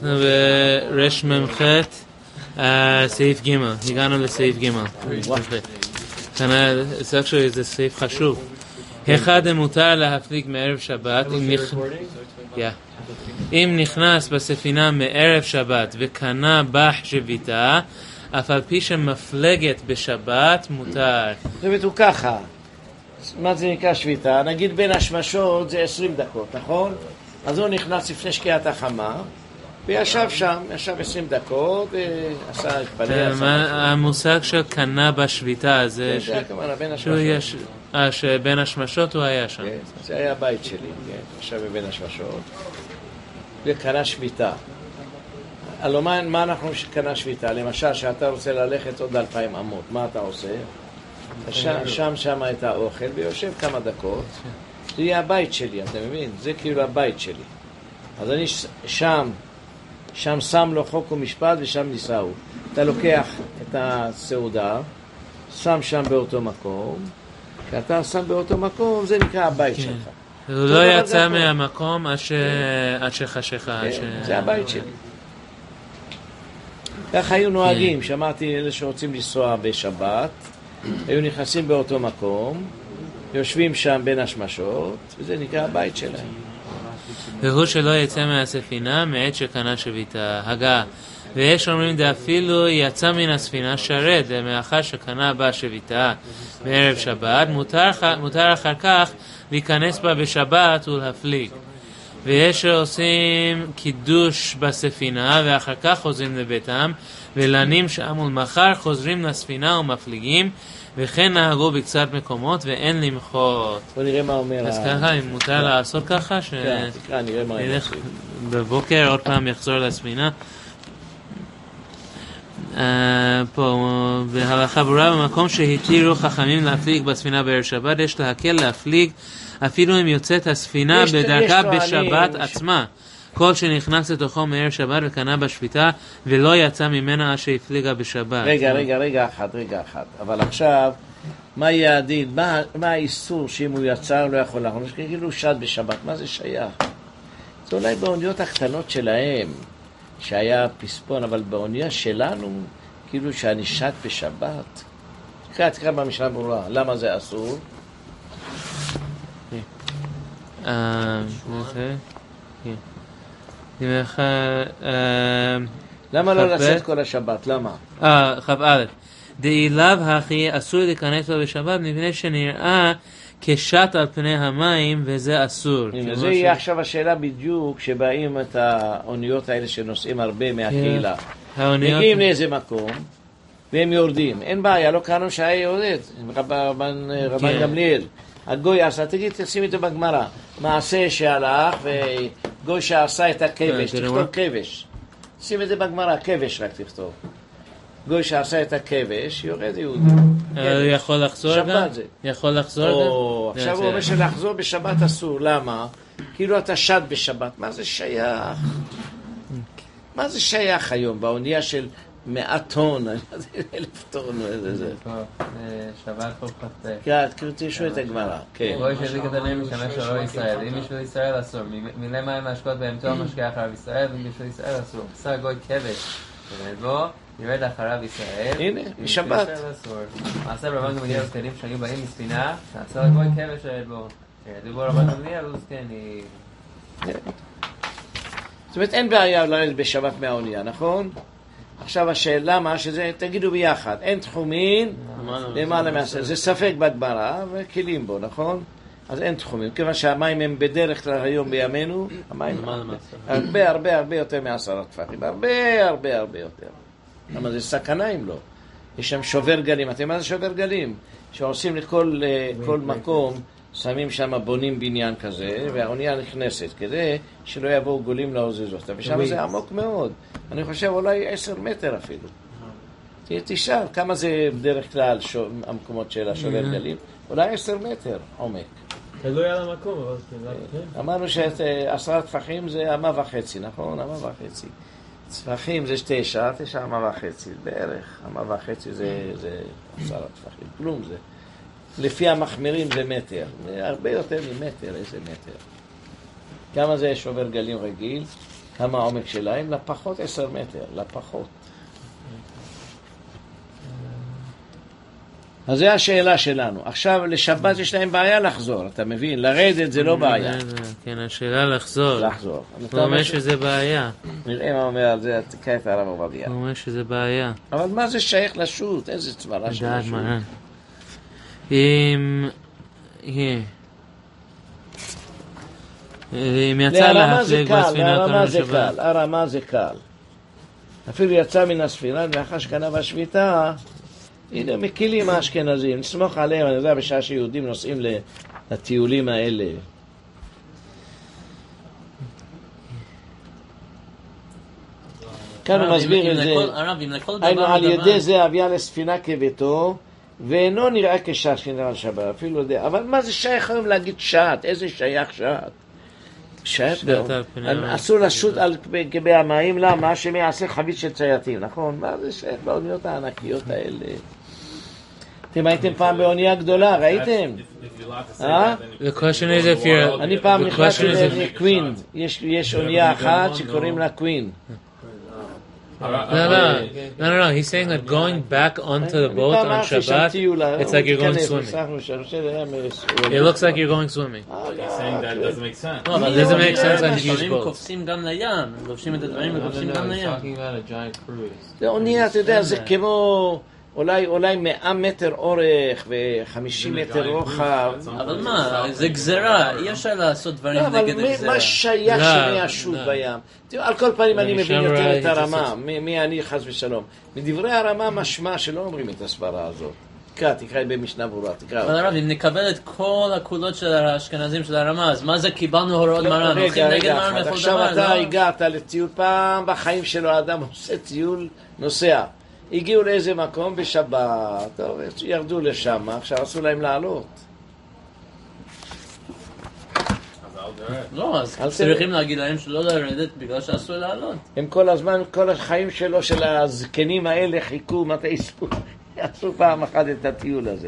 אנחנו ברש ממחת, סעיף ג', הגענו לסעיף ג'. זה סעיף חשוב. אחד מותר להפליג מערב שבת אם נכנס בספינה מערב שבת וקנה בח שביתה, אף על פי שמפלגת בשבת מותר. זאת אומרת הוא ככה, מה זה נקרא שביתה? נגיד בין השמשות זה 20 דקות, נכון? אז הוא נכנס לפני שקיעת החמה וישב שם, ישב 20 דקות ועשה התפלל. המושג של קנה בשביתה זה שבין השמשות הוא היה שם. זה היה הבית שלי, עכשיו בין השמשות וקנה שביתה. הלוא מה אנחנו קנה שביתה? למשל שאתה רוצה ללכת עוד 2,000 אמות, מה אתה עושה? שם את האוכל ויושב כמה דקות. זה יהיה הבית שלי, אתה מבין? זה כאילו הבית שלי. אז אני שם שם לו חוק ומשפט ושם ניסהו. אתה לוקח את הסעודה, שם באותו מקום. כשאתה שם באותו מקום, זה נקרא הבית שלך. הוא לא יצא מהמקום עד שחשיכה. זה הבית שלי. כך היו נוהגים, שמעתי אלה שרוצים לנסוע בשבת, היו נכנסים באותו מקום, יושבים שם בין השמשות, וזה נקרא הבית שלהם. והוא שלא יצא מהספינה מעת שקנה שביתה, הגה. ויש אומרים דאפילו יצא מן הספינה שרת, מאחר שקנה בה שביתה בערב שבת, מותר אחר כך להיכנס בה בשבת ולהפליג. ויש שעושים קידוש בספינה ואחר כך חוזרים לביתם ולנים שם ולמחר חוזרים לספינה ומפליגים, וכן נהגו בקצת מקומות ואין למחות. בוא נראה מה אומר. אז ככה, אם מותר לעשות ככה, נראה מה נלך בבוקר עוד פעם יחזור לספינה. פה בהלכה ברורה, במקום שהתירו חכמים להפליג בספינה בערב שבת, יש להקל להפליג אפילו אם יוצאת הספינה בדרכה בשבת עצמה, כל שנכנס לתוכו מערב שבת וקנה בשביתה ולא יצא ממנה אשר הפליגה בשבת. רגע אחד. אבל עכשיו מה יהיה הדין? מה האיסור שאם הוא יצא לא יכול להכניס? כאילו שד בשבת, מה זה שייך? זה אולי באוניות הקטנות שלהם שהיה פספון, אבל באונייה שלנו כאילו שאני שד בשבת. תקרא במשנה ברורה, למה זה אסור? למה לא לצאת כל השבת? למה? חב א', דאילב הכי אסור להיכנס לו בשבת מפני שנראה כשט על פני המים וזה אסור. זה יהיה עכשיו השאלה בדיוק שבאים את האוניות האלה שנוסעים הרבה מהקהילה. מגיעים לאיזה מקום והם יורדים, אין בעיה, לא קראנו שהיה יורד, רבן גמליאל. הגוי עשה, תשים את זה בגמרא, מעשה שהלך וגוי שעשה את הכבש, תכתוב כבש, שים את זה בגמרא, כבש רק תכתוב. גוי שעשה את הכבש, יורד יהודי. הוא יכול לחזור גם? יכול לחזור גם? עכשיו הוא אומר שלחזור בשבת אסור, למה? כאילו אתה שד בשבת, מה זה שייך? מה זה שייך היום באונייה של 100 טון, 1,000 טון, זה. שבת כל חצי. כן, תרצו את הגמרא. גוי שהזיק את הנעים משמש שלא ישראל. אם בשביל ישראל אסור, מילי מים להשקות באמצעו משקיע אחריו ישראל, ואם בשביל ישראל אסור. עשה גוי כבש, בו ירד אחריו ישראל. הנה, משבת. מעשה רבן גמליאל זקנים שהיו באים מספינה, עשה גוי כבש ירד בו. ירדו בו רבן גמליאל וזקני. זאת אומרת, אין בעיה לרדת בשבת מהאונייה, נכון? עכשיו השאלה מה שזה, תגידו ביחד, אין תחומין למעלה מהסדר, זה ספק בגמרא וכלים בו, נכון? אז אין תחומים, כיוון שהמים הם בדרך כלל היום בימינו, המים הרבה יותר מ10 טפחים, הרבה יותר. למה זה סכנה אם לא? יש שם שובר גלים, אתם מה זה שובר גלים? שעושים לכל מקום, שמים שם בונים בניין כזה, והאונייה נכנסת, כדי שלא יבואו גולים להוזזות. ושם זה עמוק מאוד. אני חושב אולי 10 מטר אפילו. תשאל, כמה זה בדרך כלל המקומות של השובר גלים? אולי 10 מטר עומק. תלוי על המקום, אבל... אמרנו ש10 טפחים זה 1.5, נכון? 1.5. טפחים זה 9 1.5 בערך. 1.5 זה 10 טפחים. כלום זה. לפי המחמירים זה מטר. הרבה יותר ממטר, איזה מטר. כמה זה שובר גלים רגיל? כמה העומק שלהם? לפחות 10 מטר, לפחות. אז זו השאלה שלנו. עכשיו, לשבת יש להם בעיה לחזור, אתה מבין? לרדת זה לא בעיה. כן, השאלה לחזור. לחזור. הוא אומר שזה בעיה. נראה מה אומר על זה, תקרא את הרב עובדיה. הוא אומר שזה בעיה. אבל מה זה שייך לשוט? איזה סברה של לשוט? אם יצא להפליג בספינה הרמה זה קל, הרמה זה קל. אפילו יצא מן הספינה, ואחר שקנה בשביתה, הנה, מקילים האשכנזים, נסמוך עליהם, אני יודע, בשעה שיהודים נוסעים לטיולים האלה. כאן הוא מסביר את זה, היינו על ידי זה אביה לספינה כביתו, ואינו נראה כשעה שנראה על שבת, אפילו יודע. אבל מה זה שייך היום להגיד שעת? איזה שייך שעת? שעת? אסור לשוט על גבי המים, למה? שמי יעשה חבית של צייתים, נכון? מה זה שייך באוניות הענקיות האלה? אתם הייתם פעם באונייה גדולה, ראיתם? אני פעם נכנסתי לקווין, יש אונייה אחת שקוראים לה קווין. No. He's saying that going back onto the boat on Shabbat, it's like you're going swimming. It looks like you're going swimming. He's saying that doesn't make sense. No, it doesn't make sense on huge boats. קופסים גם לים, לובשים את הדברים וקופסים גם לים. זה אונייה, אתה יודע, זה כמו אולי 100 מטר אורך ו50 מטר רוחב. אבל מה, זה גזרה, אי אפשר לעשות דברים נגד הגזרה. מה שייך שמי השוט בים? על כל פנים אני מבין יותר את הרמה, מי אני חס ושלום. מדברי הרמה משמע שלא אומרים את הסברה הזאת. תקרא במשנה ברורה, תקרא. אבל הרב, אם נקבל את כל הקולות של האשכנזים של הרמה, אז מה זה קיבלנו הוראות מרן? הולכים נגד מרן בכל דבר, עכשיו אתה הגעת לטיול, פעם בחיים שלו האדם עושה טיול, נוסע. הגיעו לאיזה מקום בשבת, טוב, ירדו לשם, עכשיו עשו להם לעלות. לא, אז צריכים להגיד להם שלא לרדת בגלל שעשו לעלות. הם כל הזמן, כל החיים שלו, של הזקנים האלה, חיכו, מתי יעשו פעם אחת את הטיול הזה.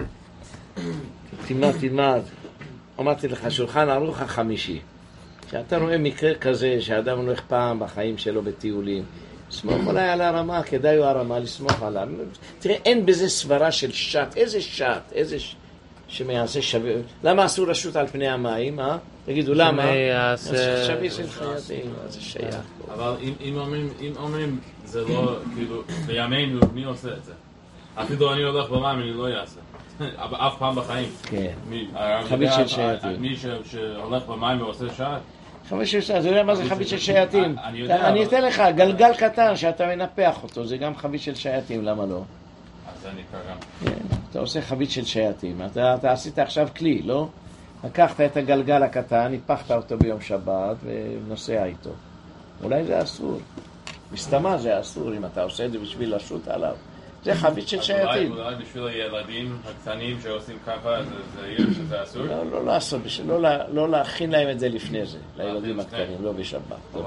תלמד. אמרתי לך, שולחן ערוך החמישי. כשאתה רואה מקרה כזה, שאדם הולך פעם בחיים שלו בטיולים, סמוך אולי על הרמה, כדאי הוא הרמה לסמוך עליו. תראה, אין בזה סברה של שעת. איזה שעת? איזה שמעשה שווה. למה אסור לשוט על פני המים? תגידו, למה? שווה של חייבים, זה שייך. אבל אם אומרים, זה לא, כאילו, בימינו, מי עושה את זה? אפילו אני הולך במים, אני לא אעשה. אף פעם בחיים. כן. חבית של שייטים. מי שהולך במים ועושה שעת? חבית של שייטים, אתה יודע מה זה חבית של שייטים? אני אתן לך, גלגל קטן שאתה מנפח אותו, זה גם חבית של שייטים, למה לא? אז זה נקרא גם. אתה עושה חבית של שייטים, אתה עשית עכשיו כלי, לא? לקחת את הגלגל הקטן, ניפחת אותו ביום שבת ונוסע איתו. אולי זה אסור. מסתמה זה אסור אם אתה עושה את זה בשביל לשוט עליו. זה חבית של שייטים. אולי בשביל הילדים הקטנים שעושים ככה, זה יהיה שזה אסור? לא לעשות, לא להכין להם את זה לפני זה, לילדים הקטנים, לא בשבת.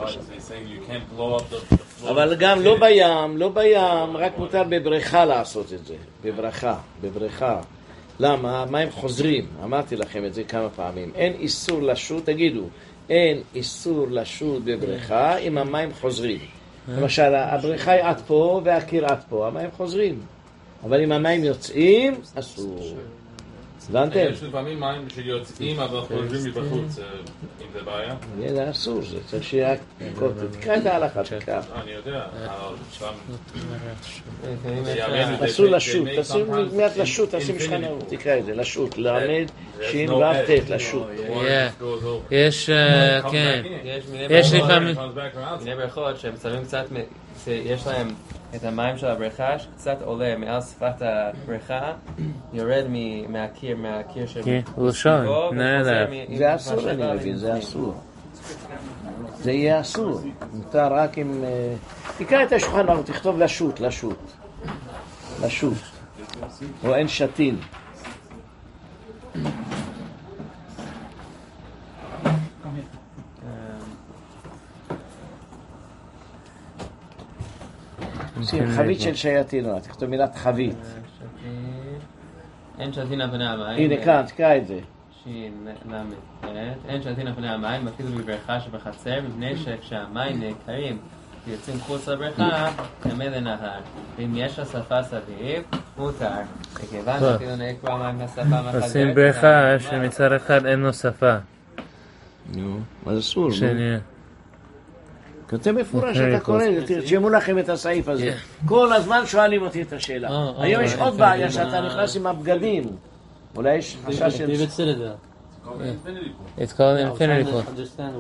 אבל גם לא בים, רק מותר בבריכה לעשות את זה. בבריכה. למה? המים חוזרים, אמרתי לכם את זה כמה פעמים. אין איסור לשוט, תגידו, אין איסור לשוט בבריכה אם המים חוזרים. למשל, הבריכה היא עד פה והקיר עד פה, המים חוזרים. אבל אם המים יוצאים, אסור. הבנתם? יש לפעמים מים שיוצאים, אבל חוזרים מבחוץ, אם זה בעיה? זה אסור, זה צריך שיהיה קוטט. תקרא את ההלכה, תקרא. אני יודע, אסור לשוט, מיד לשוט, תשים שכנאות, תקרא את זה, לשוט, לעמד, שין ואפתת, לשוט. יש, כן, יש לפעמים... מיני בריכות שהם שמים קצת, יש להם את המים של הבריכה שקצת עולה מעל שפת הבריכה, יורד מהקיר של... כן, הוא שם, נעלב. זה אסור, אני מבין, זה אסור. זה יהיה אסור. מותר רק אם... תקרא את השולחן, תכתוב לשוט. או אין שתין. חבית של שייטין, תכתוב מילת חבית. אין שתין על פני המים. הנה כאן, תקרא את זה. שין למד. אין שתין על פני המים, אפילו בבריכה שבחצר, מפני שכשהמים נעקרים ויוצאים חוץ לבריכה, טמא לנהר. ואם יש השפה סביב, מותר. וכיוון שאפילו נעקרו המים מהשפה מחזרת, עושים בריכה שמצד אחד אין לו שפה. נו, אז אסור. שניה. כתב מפורש, אתה קורא, תרשמו לכם את הסעיף הזה. כל הזמן שואלים אותי את השאלה. היום יש עוד בעיה שאתה נכנס עם הבגדים. אולי יש חשש של... It's called infinity pool.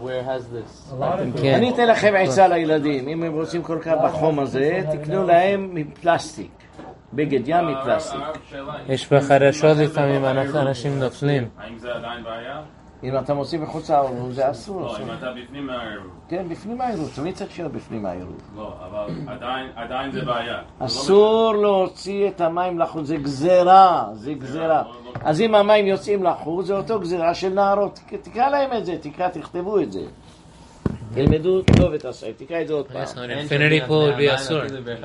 אני אתן לכם עצה לילדים, אם הם רוצים כל כך בחום הזה, תקנו להם מפלסטיק, בגד ים מפלסטיק. יש בחדשות לפעמים אנשים נופלים. האם זה עדיין בעיה? אם אתה מוציא בחוץ הארון, זה אסור. לא, אם אתה בפנים העירות. כן, בפנים העירות, תמיד צריך להיות בפנים העירות. לא, אבל עדיין זה בעיה. אסור להוציא את המים לחוץ, זה גזרה, זה גזרה. אז אם המים יוצאים לחוץ, זה אותו גזרה של נערות. תקרא להם את זה, תכתבו את זה. תלמדו טוב את הסעיף, תקרא את זה עוד פעם. infinity pool would be אסור.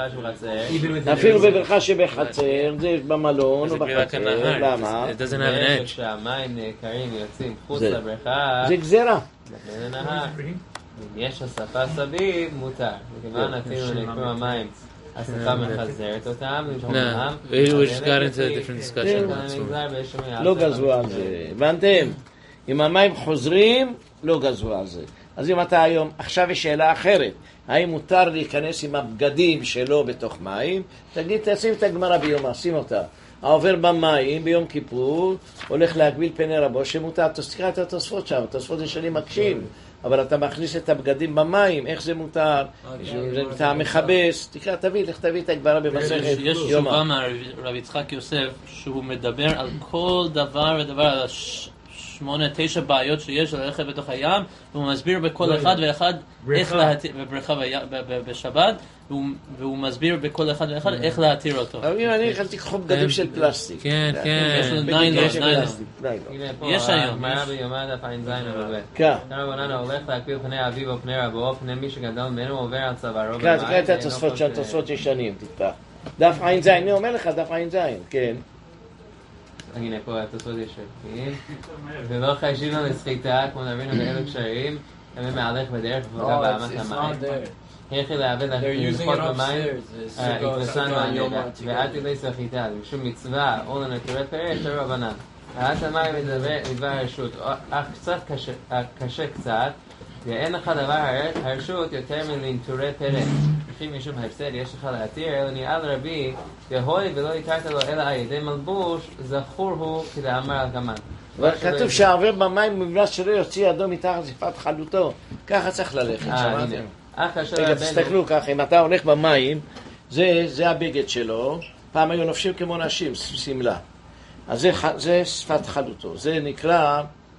אפילו בבריכה שבחצר, זה במלון או בחצר, למה? It doesn't have an edge. כשהמים נעקרים ויוצאים חוץ לבריכה, זה גזרה. זה לנהר. אם יש השפה סביב, מותר. וכיוון אפילו נעקרו המים, השפה מחזרת אותם. No, we just got into a different discussion. לא גזרו על זה, הבנתם? אם המים חוזרים, לא גזרו על זה. אז אם אתה היום, עכשיו יש שאלה אחרת, האם מותר להיכנס עם הבגדים שלו בתוך מים? תגיד, תשים את הגמרא ביום, שים אותה. העובר במים ביום כיפור, הולך להגביל פני רבו, שמותר, תסתכל את התוספות שם, התוספות זה שאני מקשיב, אבל אתה מכניס את הבגדים במים, איך זה מותר? אתה מכבס, תקרא, תביא את הגמרא במסכת יש יומא. תשובה מהרב יצחק יוסף, שהוא מדבר על כל דבר ודבר, על 8-9 בעיות שיש ללכת בתוך הים, והוא מסביר בכל אחד ואחד איך להתיר, בבריכה בשבת, והוא מסביר בכל אחד ואחד איך להתיר אותו. אבל אם אני יכולתי לקחו בגדים של פלסטיק. כן, יש לו כן. ניילון. יש היום. גמרא ביומא דף ע"ז עמוד ב'. כן. רבנן הולך להקביל פני אביו או פני רבו, פני מי שגדל ממנו עובר על צווארו. כן, תקרא את התוספות שם, תוספות ישנים, תפתח. דף ע"ז, אני אומר לך, דף ע"ז, כן. הנה פה התוספות ישנים. ולא חיישים לו לסחיטה, כמו נבינו באלו קשרים, הם מהלך בדרך ופגע באמת המים. הכי לעבד ללכות במים, התבסן מהנגע, ואל תלוי סחיטה, משום מצווה או לנטורי פרש, רבנן. העלת המים מדבר הרשות, אך קצת קשה קצת, ואין לך דבר הרשות יותר מלנטורי פרש. לפי משום הפסד יש לך להתיר, אלא נראה לרבי, והוי ולא התרת לו אלא על ידי מלבוש, זכור הוא כדאמר על גמן. כתוב שהעובר במים מבלס שלא יוציא ידו מתחת שפת חלוטו, ככה צריך ללכת, שמעתם? רגע, תסתכלו ככה, אם אתה הולך במים, זה הבגד שלו, פעם היו נופשים כמו נשים, סמלה. אז זה שפת חלוטו, זה נקרא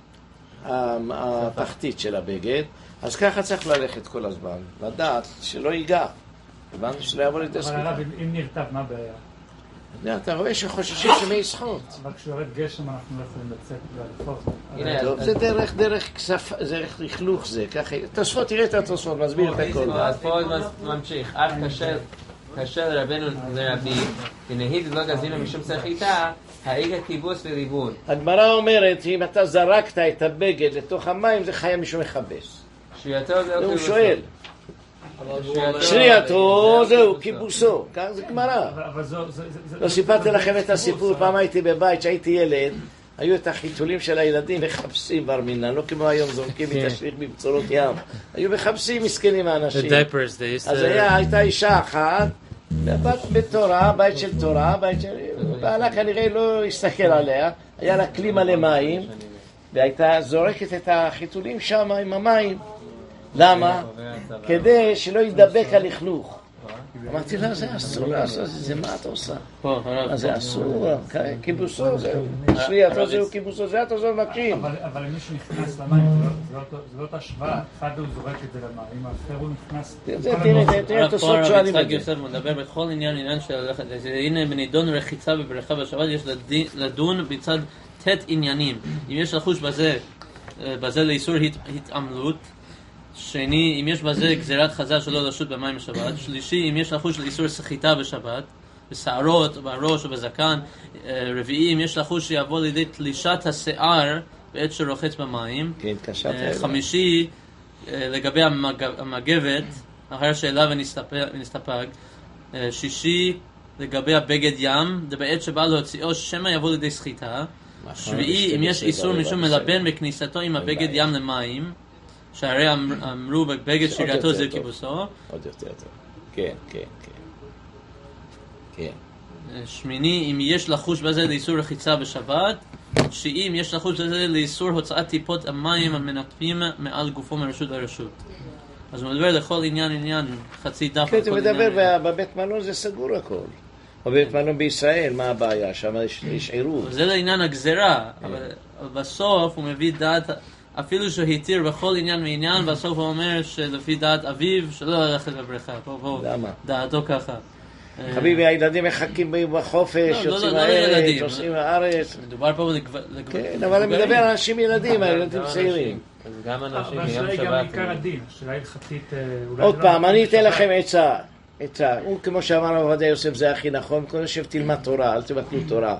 התחתית של הבגד, אז ככה צריך ללכת כל הזמן, לדעת שלא ייגע, הבנת שלא יעבור לידי סחיטה. אבל הרב, אם נרטב, מה הבעיה? אתה רואה שחוששים שמי ישחות. אבל כשיורד גשם אנחנו לא יכולים לצאת ולפות. זה דרך לכלוך זה, ככה, תוספות, תראה את התוספות, מסביר את הכל. אז פה ממשיך, אך קשה לרבנו לרבי, ונהיד לא גזינו משום סחיטה, העיקר כיבוס וליבון. הגמרא אומרת, אם אתה זרקת את הבגד לתוך המים, זה חיה משום מכבס. שריעתו זהו הוא שואל. כיבוסו. שריעתו זהו כיבוסו, כך זה גמרא. אבל לא סיפרתי לכם את הסיפור, פעם הייתי בבית, שהייתי ילד, היו את החיתולים של הילדים מחפשים בר מינן, לא כמו היום זורקים את השליך בבצורות ים. היו מחפשים מסכנים האנשים. אז הייתה אישה אחת, בית תורה, בית של תורה, בעלה כנראה לא הסתכל עליה, היה לה כלי מלא מים, והייתה זורקת את החיתולים שם עם המים. למה? כדי שלא ידבק הלכלוך. אמרתי לה, זה אסור לעשות, זה מה אתה עושה? אז זה אסור, כיבוסו זהו, שריעתו זהו כיבוסו, זה אתה זהו מקשים. אבל אם מישהו נכנס למים, זה לא תשווה, אחד הוא זורק את זה למים, האחר הוא נכנס... תראה, תוספות שואלים את זה. יוסף מדבר בכל עניין של ללכת, הנה בנידון רחיצה בבריכה בשבת, יש לדון בצד תת עניינים. אם יש לחוש בזה לאיסור התעמלות, שני, אם יש בזה גזירת חז"ל שלא לשוט במים בשבת. שלישי, אם יש לחוש לאיסור סחיטה בשבת, בשערות, או בראש או בזקן. רביעי, אם יש לחוש שיבוא לידי תלישת השיער בעת שרוחץ במים. כן, קשת. חמישי, לגבי המגבת, אחר שאלה ונסתפג. שישי, לגבי הבגד ים, בעת שבא להוציאו שמא יבוא לידי סחיטה. שביעי, אם יש איסור משום מלבן בכניסתו עם הבגד ים למים, שהרי אמרו בבגד שגרתו זה כיבוסו. עוד יותר טוב. כן, כן, כן. כן. שמיני, אם יש לחוש בזה לאיסור רחיצה בשבת. תשיעי, אם יש לחוש בזה לאיסור הוצאת טיפות המים המנטפים מעל גופו מרשות לרשות. אז הוא מדבר לכל עניין, חצי דף. כן, הוא מדבר, בבית מלון זה סגור הכל. בבית מלון בישראל, מה הבעיה? שם יש עירוב. זה לעניין הגזרה, אבל בסוף הוא מביא דעת, אפילו שהתיר בכל עניין ועניין, בסוף הוא אומר שלפי דעת אביו, שלא ללכת לבריכה. למה? דעתו ככה. חביבי, הילדים מחכים בחופש, יוצאים הארץ, עושים הארץ. מדובר פה כן, אבל אני מדבר על אנשים ילדים, הילדים צעירים. גם אנשים אבל ביום השאלה היא גם שבת. עיקר הדין, השאלה הלכתית... עוד פעם, אני אתן לכם עצה. הוא כמו שאמר עובדיה יוסף, זה הכי נכון, כל יושב תלמד תורה, אל תבטלו תורה.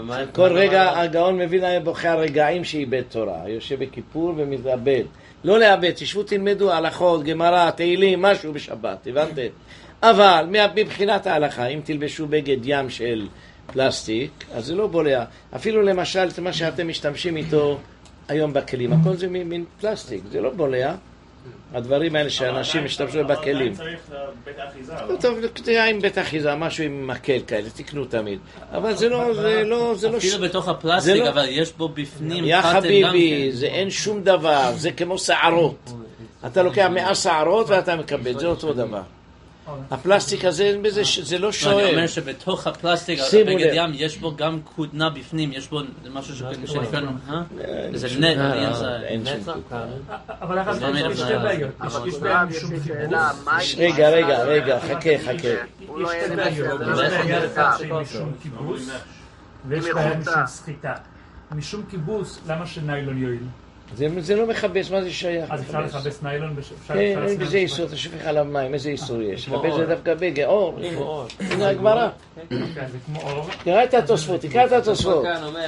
כל רגע הגאון מביא להם בוכה הרגעים שאיבד תורה, יושב בכיפור ומתאבד. לא לאבד, תשבו תלמדו הלכות, גמרא, תהילים, משהו בשבת, הבנתם? אבל מבחינת ההלכה, אם תלבשו בגד ים של פלסטיק, אז זה לא בולע. אפילו למשל, מה שאתם משתמשים איתו היום בכלים, הכל זה מין פלסטיק, זה לא בולע. הדברים האלה שאנשים משתמשו בכלים. אבל צריך בית האחיזה. טוב, תראה עם בית אחיזה, משהו עם מקל כאלה, תקנו תמיד. אבל זה לא... אפילו בתוך הפלסטיק, אבל יש בו בפנים... יא חביבי, זה אין שום דבר, זה כמו שערות. אתה לוקח 100 שערות ואתה מקבל, זה אותו דבר. הפלסטיק הזה, זה לא שואל. אני אומר שבתוך הפלסטיק, בגד ים, יש בו גם כותנה בפנים, יש בו משהו שנקרא... זה נט, אין שום כותנה. אבל הרב, יש שתי בעיות. יש בעיה משום כיבוס. רגע, חכה. יש שתי בעיות. יש בעיה משום כיבוס, ויש בעיה משום סחיטה. משום כיבוס, למה שניילון יועיל? זה לא מכבס, מה זה שייך? אז אפשר לכבס ניילון? כן, אין בזה איסור, אתה שופך עליו מים, איזה איסור יש? לכבס זה דווקא בגד, אור, הנה הגמרא. זה כמו אור. תקרא את התוספות.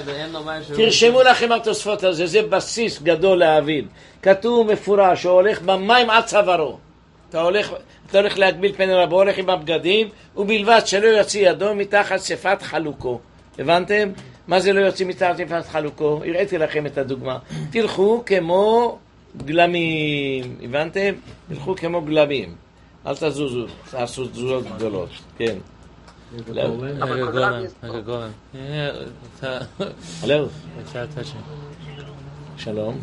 תרשמו לכם התוספות הזה, זה בסיס גדול להבין. כתוב מפורש, הוא הולך במים עד צווארו. אתה הולך להגביל פני רבו, הולך עם הבגדים, ובלבד שלא יוציא ידו מתחת שפת חלוקו. הבנתם? מה זה לא יוצאים מתחת שפת חלוקו? הראיתי לכם את הדוגמה. תלכו כמו גלמים, הבנתם? תלכו כמו גלמים. אל תזוזו, תעשו תזוזות גדולות. כן. הלו. שלום.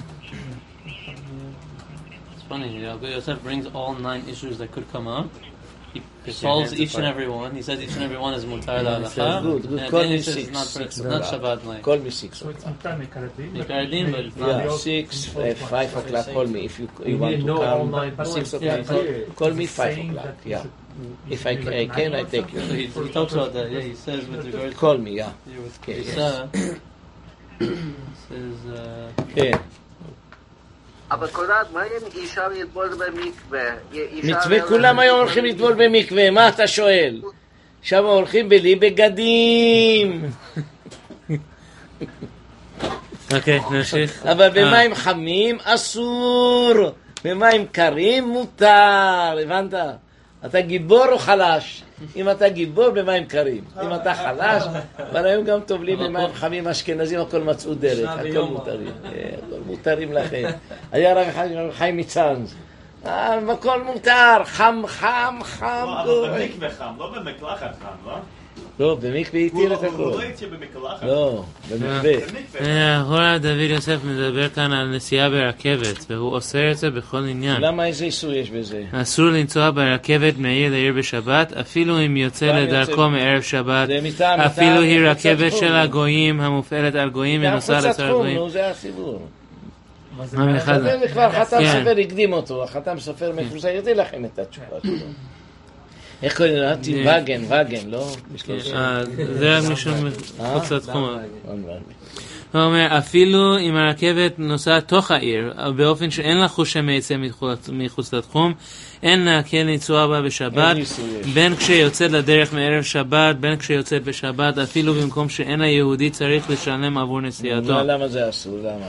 It's funny, Yosef brings all 9 issues that could come up. He solves each and every one. He says each and every one is mutar la'alacha. Good. Call me 6. Not Shabbat like. Call me 6. So it's mutar mekaradin. Mekaradin, but it's Yeah, not. 6, 5 o'clock. Call me if you want to come. 6 o'clock. Call me 5 o'clock. Yeah. If I can, I take So you. he talks about that. Yeah, he says with regards Call me, yeah. here with Okay, Krisa. Says. כן. אבל קודד, מה אם אישה לטבול במקווה? מצווה כולם היום הולכים לטבול במקווה, מה אתה שואל? עכשיו הולכים בלי בגדים. אוקיי, נמשיך. אבל במים חמים אסור, במים קרים מותר, הבנת? אתה גיבור או חלש? אם אתה גיבור במים קרים, אם אתה חלש, אבל היום גם טובלים במים חמים אשכנזים, הכל מצאו דרך, הכל מותרים, הכל מותרים לכם. היה רק חיים מצאנז, הכל מותר, חם, אבל במקווה חם, לא במקלחת חם, לא? לא, במקווה התיר את הוא הכל. לא יצא במקלחת. לא, במקווה. הורה דוד יוסף מדבר כאן על נסיעה ברכבת, והוא אוסר את זה בכל עניין. למה איזה איסור יש בזה? אסור לנסוע ברכבת מעיר לעיר בשבת, אפילו אם יוצא לדרכו מערב שבת, אפילו היא רכבת של הגויים המופעלת על גויים ונוסעת אצל הגויים. זה הסיבור. זה כבר חתם סופר הקדים אותו, החתם סופר מפורסם, ידעי לכם את התשובה שלו. איך קוראים לו? וגן, לא? זה רק משום חוץ לתחום. הוא אומר, אפילו אם הרכבת נוסעת תוך העיר, באופן שאין לה חוש שמייצא מחוץ לתחום, אין להקל לנסוע בה בשבת, בין כשיוצאת לדרך מערב שבת, בין כשיוצאת בשבת, אפילו במקום שאין היהודי צריך לשלם עבור נסיעתו. למה זה אסור? למה?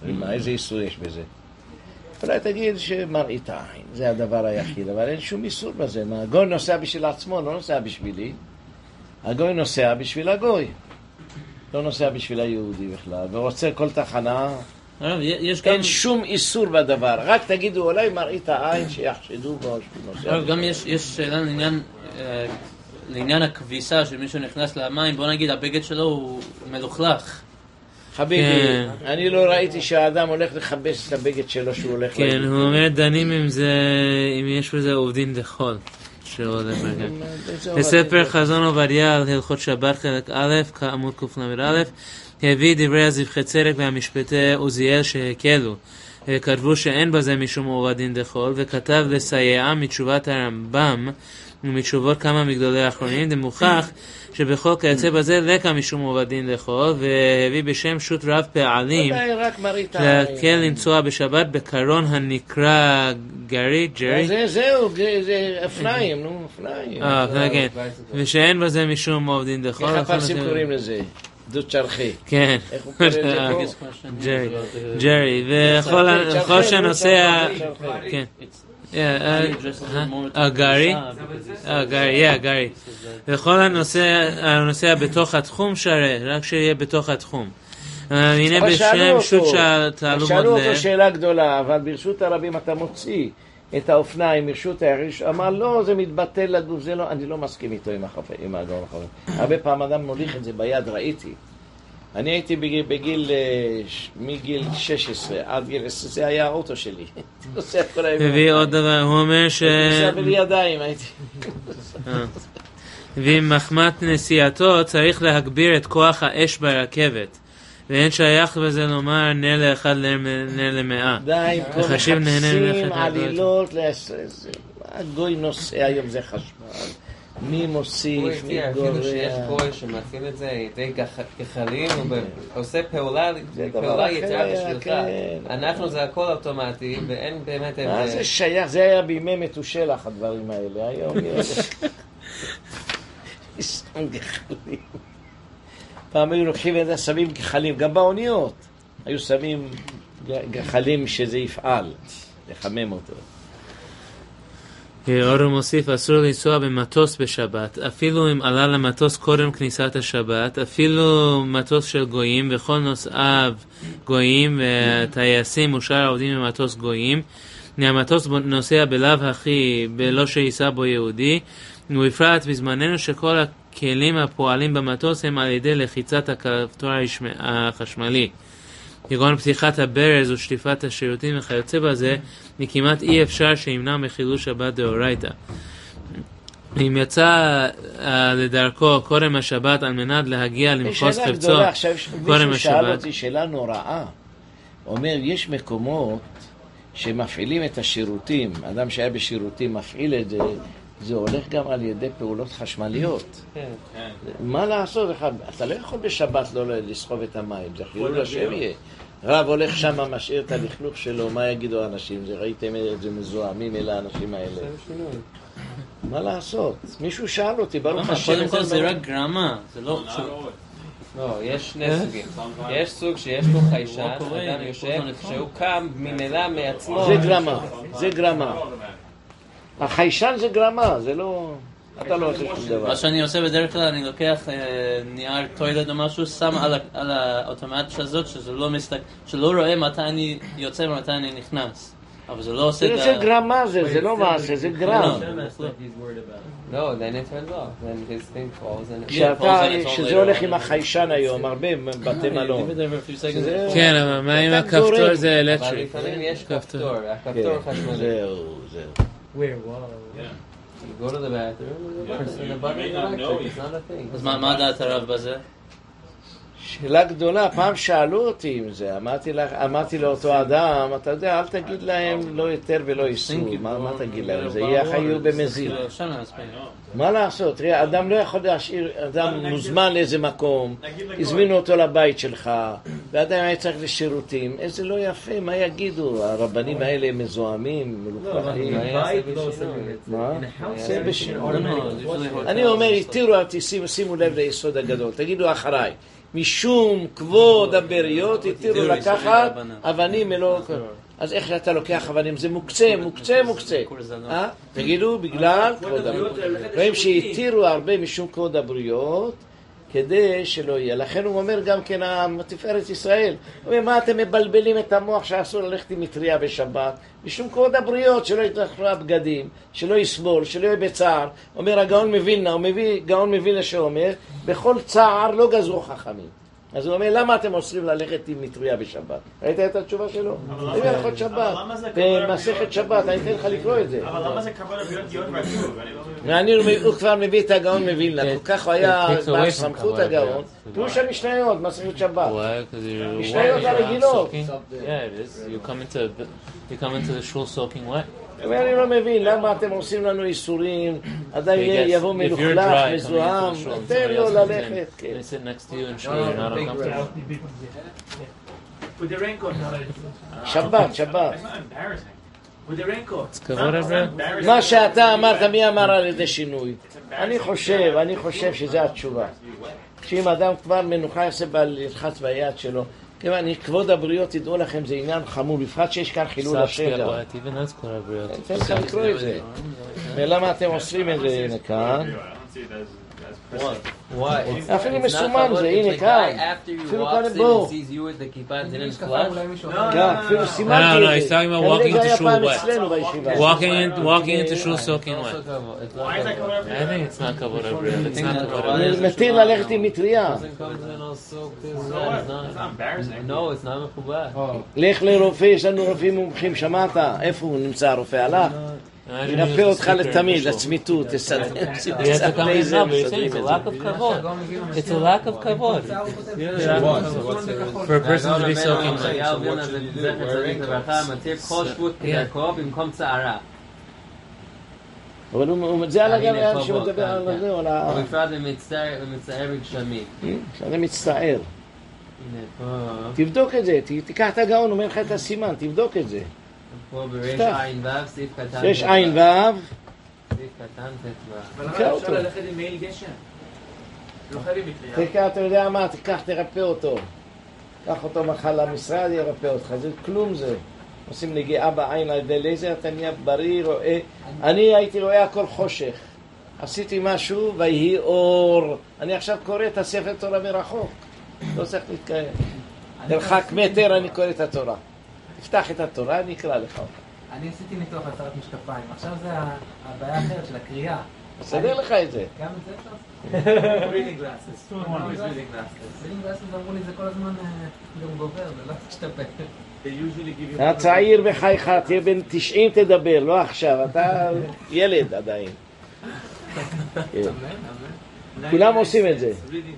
איזה איסור יש בזה? אולי תגיד שמראית עין, זה הדבר היחיד, אבל אין שום איסור בזה. מה, הגוי נוסע בשביל עצמו, לא נוסע בשבילי. הגוי נוסע בשביל הגוי. לא נוסע בשביל היהודי בכלל, ורוצה כל תחנה. אין שום איסור בדבר, רק תגידו אולי מראית העין שיחשדו בו שנוסע. גם יש שאלה לעניין הכביסה של מישהו נכנס למים, בוא נגיד הבגד שלו הוא מלוכלך. חביבי, אני לא ראיתי שהאדם הולך לחבש את הבגד שלו שהוא הולך כן, הוא אומר דנים אם יש בזה עובדין דחול שהולך רגע. בספר חזון עובדיה על הלכות שבת חלק א', כעמוד קל"א, הביא דברי הזבחי צדק והמשפטי עוזיאל שהקלו. כתבו שאין בזה משום עובדין דחול, וכתב לסייעה מתשובת הרמב"ם ומתשובות כמה מגדולי האחרונים, דמוכח שבכל כיוצא בזה לקה משום עובדין לחול, והביא בשם שו"ת רב פעלים להקל לנסוע בשבת בקרון הנקרא גרי, ג'רי. זהו, זה אפניים, נו, אפניים. כן, ושאין בזה משום עובדין לחול. איך הפרסים קוראים לזה? דוד צ'רחי. כן. איך הוא קורא לזה פה? ג'רי. וכל שנוסע... כן. גרי? גרי. וכל הנוסע בתוך התחום שרת, רק שיהיה בתוך התחום. הנה בשם שו"ת שתעלו מודלה. שאלו אותו שאלה גדולה, אבל ברשות הרבים אתה מוציא את האופניים מרשות היריש, אמר לא, זה מתבטל לגוף, זה לא, אני לא מסכים איתו עם הגאון החברים. הרבה פעם אדם מוליך את זה ביד, ראיתי. אני הייתי מגיל 16 עד גיל 20, זה היה האוטו שלי. הביא עוד דבר, הוא אומר ש... בלי ידיים הייתי. ועם מחמת נסיעתו צריך להגביר את כוח האש ברכבת. ואין שייך בזה לומר נר לאחד נר למאה. די, כל מחפשים עלילות, הגוי נוסע היום זה חשמל. מי מוסיף, מי גורע. אפילו שיש גוי שמפעיל את זה די גחלים, ועושה פעולה יתרה בשבילך. אנחנו זה הכל אוטומטי, ואין באמת... מה זה שייך? זה היה בימי מתושלח הדברים האלה. היום יש גחלים. פעם היו לוקחים את זה, שמים גחלים, גם באוניות. היו שמים גחלים שזה יפעל, לחמם אותו. עוד הוא מוסיף, אסור לנסוע במטוס בשבת, אפילו אם עלה למטוס קודם כניסת השבת, אפילו מטוס של גויים, וכל נוסעיו גויים, וטייסים ושאר העובדים במטוס גויים, המטוס נוסע בלאו הכי, בלא שיסע בו יהודי, ובפרט בזמננו שכל הכלים הפועלים במטוס הם על ידי לחיצת הכפתור החשמלי. כגון פתיחת הברז ושטיפת השירותים וכיוצא בזה, כמעט אי אפשר שימנע מחילול שבת דאורייתא. אם יצא לדרכו קודם השבת על מנת להגיע למחוז חפצו קודם השבת. מישהו שאל אותי שאלה נוראה. אומר, יש מקומות שמפעילים את השירותים, אדם שהיה בשירותים מפעיל את זה, זה הולך גם על ידי פעולות חשמליות. מה לעשות? אתה לא יכול בשבת לא לסחוב את המים, זה חילול השם יהיה. רב הולך שם, משאיר את הלכלוך שלו, מה יגידו האנשים? ראיתם את זה מזוהמים אלה האנשים האלה. מה לעשות? מישהו שאל אותי, ברוך השם. קודם כל זה רק גרמה, זה לא... לא, יש שני סוגים. יש סוג שיש לו חיישן, אדם יושב, שהוא קם ממילא מעצמו. זה גרמה, זה גרמה. החיישן זה גרמה, זה לא... אתה לא עושה שום דבר. מה שאני עושה בדרך כלל, אני לוקח נייר טוילד או משהו, שם על האוטומט הזאת, שלא רואה מתי אני יוצא ומתי אני נכנס. אבל זה לא עושה את ה... זה גרמה, זה לא מעשה, זה גרם. לא, then it turns off, then his thing falls. שזה הולך עם החיישן היום, הרבה בתי מלון. כן, אבל מה עם הכפתור זה אלקטריק? אבל לפעמים יש כפתור, הכפתור חשמלי. זהו. You go to the bathroom, press the button, it's not a thing. אז מה דעת הרב בזה? שאלה גדולה, פעם שאלו אותי עם זה, אמרתי לאותו אדם, אתה יודע, אל תגיד להם לא יותר ולא איסור, מה תגיד להם? זה יהיה חיוב במזיד. מה לעשות? תראה, אדם לא יכול להשאיר, אדם מוזמן לאיזה מקום, הזמינו אותו לבית שלך, ואדם היה צריך לשירותים, איזה לא יפה, מה יגידו? הרבנים האלה הם מזוהמים, מלוכלכים. מה? זה בשינוי. אני אומר, תראו, שימו לב ליסוד הגדול, תגידו אחריי. משום כבוד הבריות התירו לקחת אבנים מלא... אז איך שאתה לוקח אבנים? זה מוקצה. תגידו, בגלל כבוד הבריות. רואים שהתירו הרבה משום כבוד הבריות, כדי שלא יהיה. לכן הוא אומר גם כן, תפארת ישראל, הוא אומר, מה אתם מבלבלים את המוח שאסור ללכת עם מטריה בשבת? משום כבוד הבריות, שלא יתרחלו הבגדים, שלא יסבול, שלא יהיה בצער. אומר הגאון מווילנה, גאון מווילנה שאומר, בכל צער לא גזרו חכמים. אז הוא אומר, למה אתם אוסרים ללכת עם מטריה בשבת? ראית את התשובה שלו? זה הלכות שבת, במסכת שבת, אני אתן לך לקרוא את זה. אבל למה זה כבוד הבריות להיות רצוף? הוא כבר מביא את הגאון מווילנה, כל כך הוא היה בסמכות הגאון. פירוש המשניות, מסכת שבת. משניות הרגילות. You come into the shul soaking wet. אני לא מבין, למה אתם עושים לנו איסורים? אדם יבוא מלוכלך, מזוהם, תן לו ללכת. They sit next to you and show you're not uncomfortable. With the raincoat. שבת. With the raincoat. It's כבוד הבריות. מה שאתה אמרת, מי אמר על ידי שינוי? אני חושב שזה התשובה. שאם אדם כבר מנוחה יעשה בלחץ ביד שלו, כיוון כבוד הבריות, תדעו לכם, זה עניין חמור, בפרט שיש כאן חילול השם. תן לך לקרוא את זה. ולמה אתם עושים את זה? הנה כאן. אפילו מסומן זה, הנה כאן. אפילו כאן בו. אפילו סימנתי את זה. walking זה היה into פעם shul wet. אצלנו בישיבה. Walking into shul soaking wet. I think it's not כבוד הבריות. It's not כבוד הבריות. מתיר ללכת עם מטריה. No, it's not מכובד. לך לרופא, יש לנו רופאים מומחים, שמעת? איפה הוא נמצא הרופא? הלך? ירפא אותך לתמיד, לצמיתות, תסדר. It's a lack of כבוד. It's a lack of כבוד. For a person to be soaking wet. היה וילנה זה זכר צדיק לברכה, מתיר כל שבות כדרכו במקום צערה. אבל זה על הגב שמדבר על זה, על ה... ובפרט ומצטער בגשמי. שאני מצטער. תבדוק את זה, תיקח את הגאון, אומר לך את הסימן, תבדוק את זה. פה בריש עין וו, סעיף קטן. יש עין וו. סעיף קטן תתווה. אבל למה אפשר ללכת עם מעיל גשם? לא חייבים מטריה. תיקח, אתה יודע מה, תיקח, תרפא אותו. קח אותו מחר למשרד, ירפא אותך. זה כלום זה. עושים נגיעה בעין על ידי לייזר, אתה נהיה בריא, רואה. אני הייתי רואה הכל חושך. עשיתי משהו ויהי אור. אני עכשיו קורא את הספר תורה מרחוק. לא צריך להתקיים. תרחק מטר, אני קורא את התורה. תפתח את התורה, אני אקרא לך אותה. אני עשיתי ניתוח להסרת משקפיים. עכשיו זה הבעיה האחרת של הקריאה. אסדר לך את זה. גם את זה אפשר? reading glasses. reading glasses אמרו לי זה כל הזמן גם גובר, זה לא תשתפר. הצעיר בחייך, תהיה בן 90 תדבר, לא עכשיו, אתה ילד עדיין. כולם עושים את זה.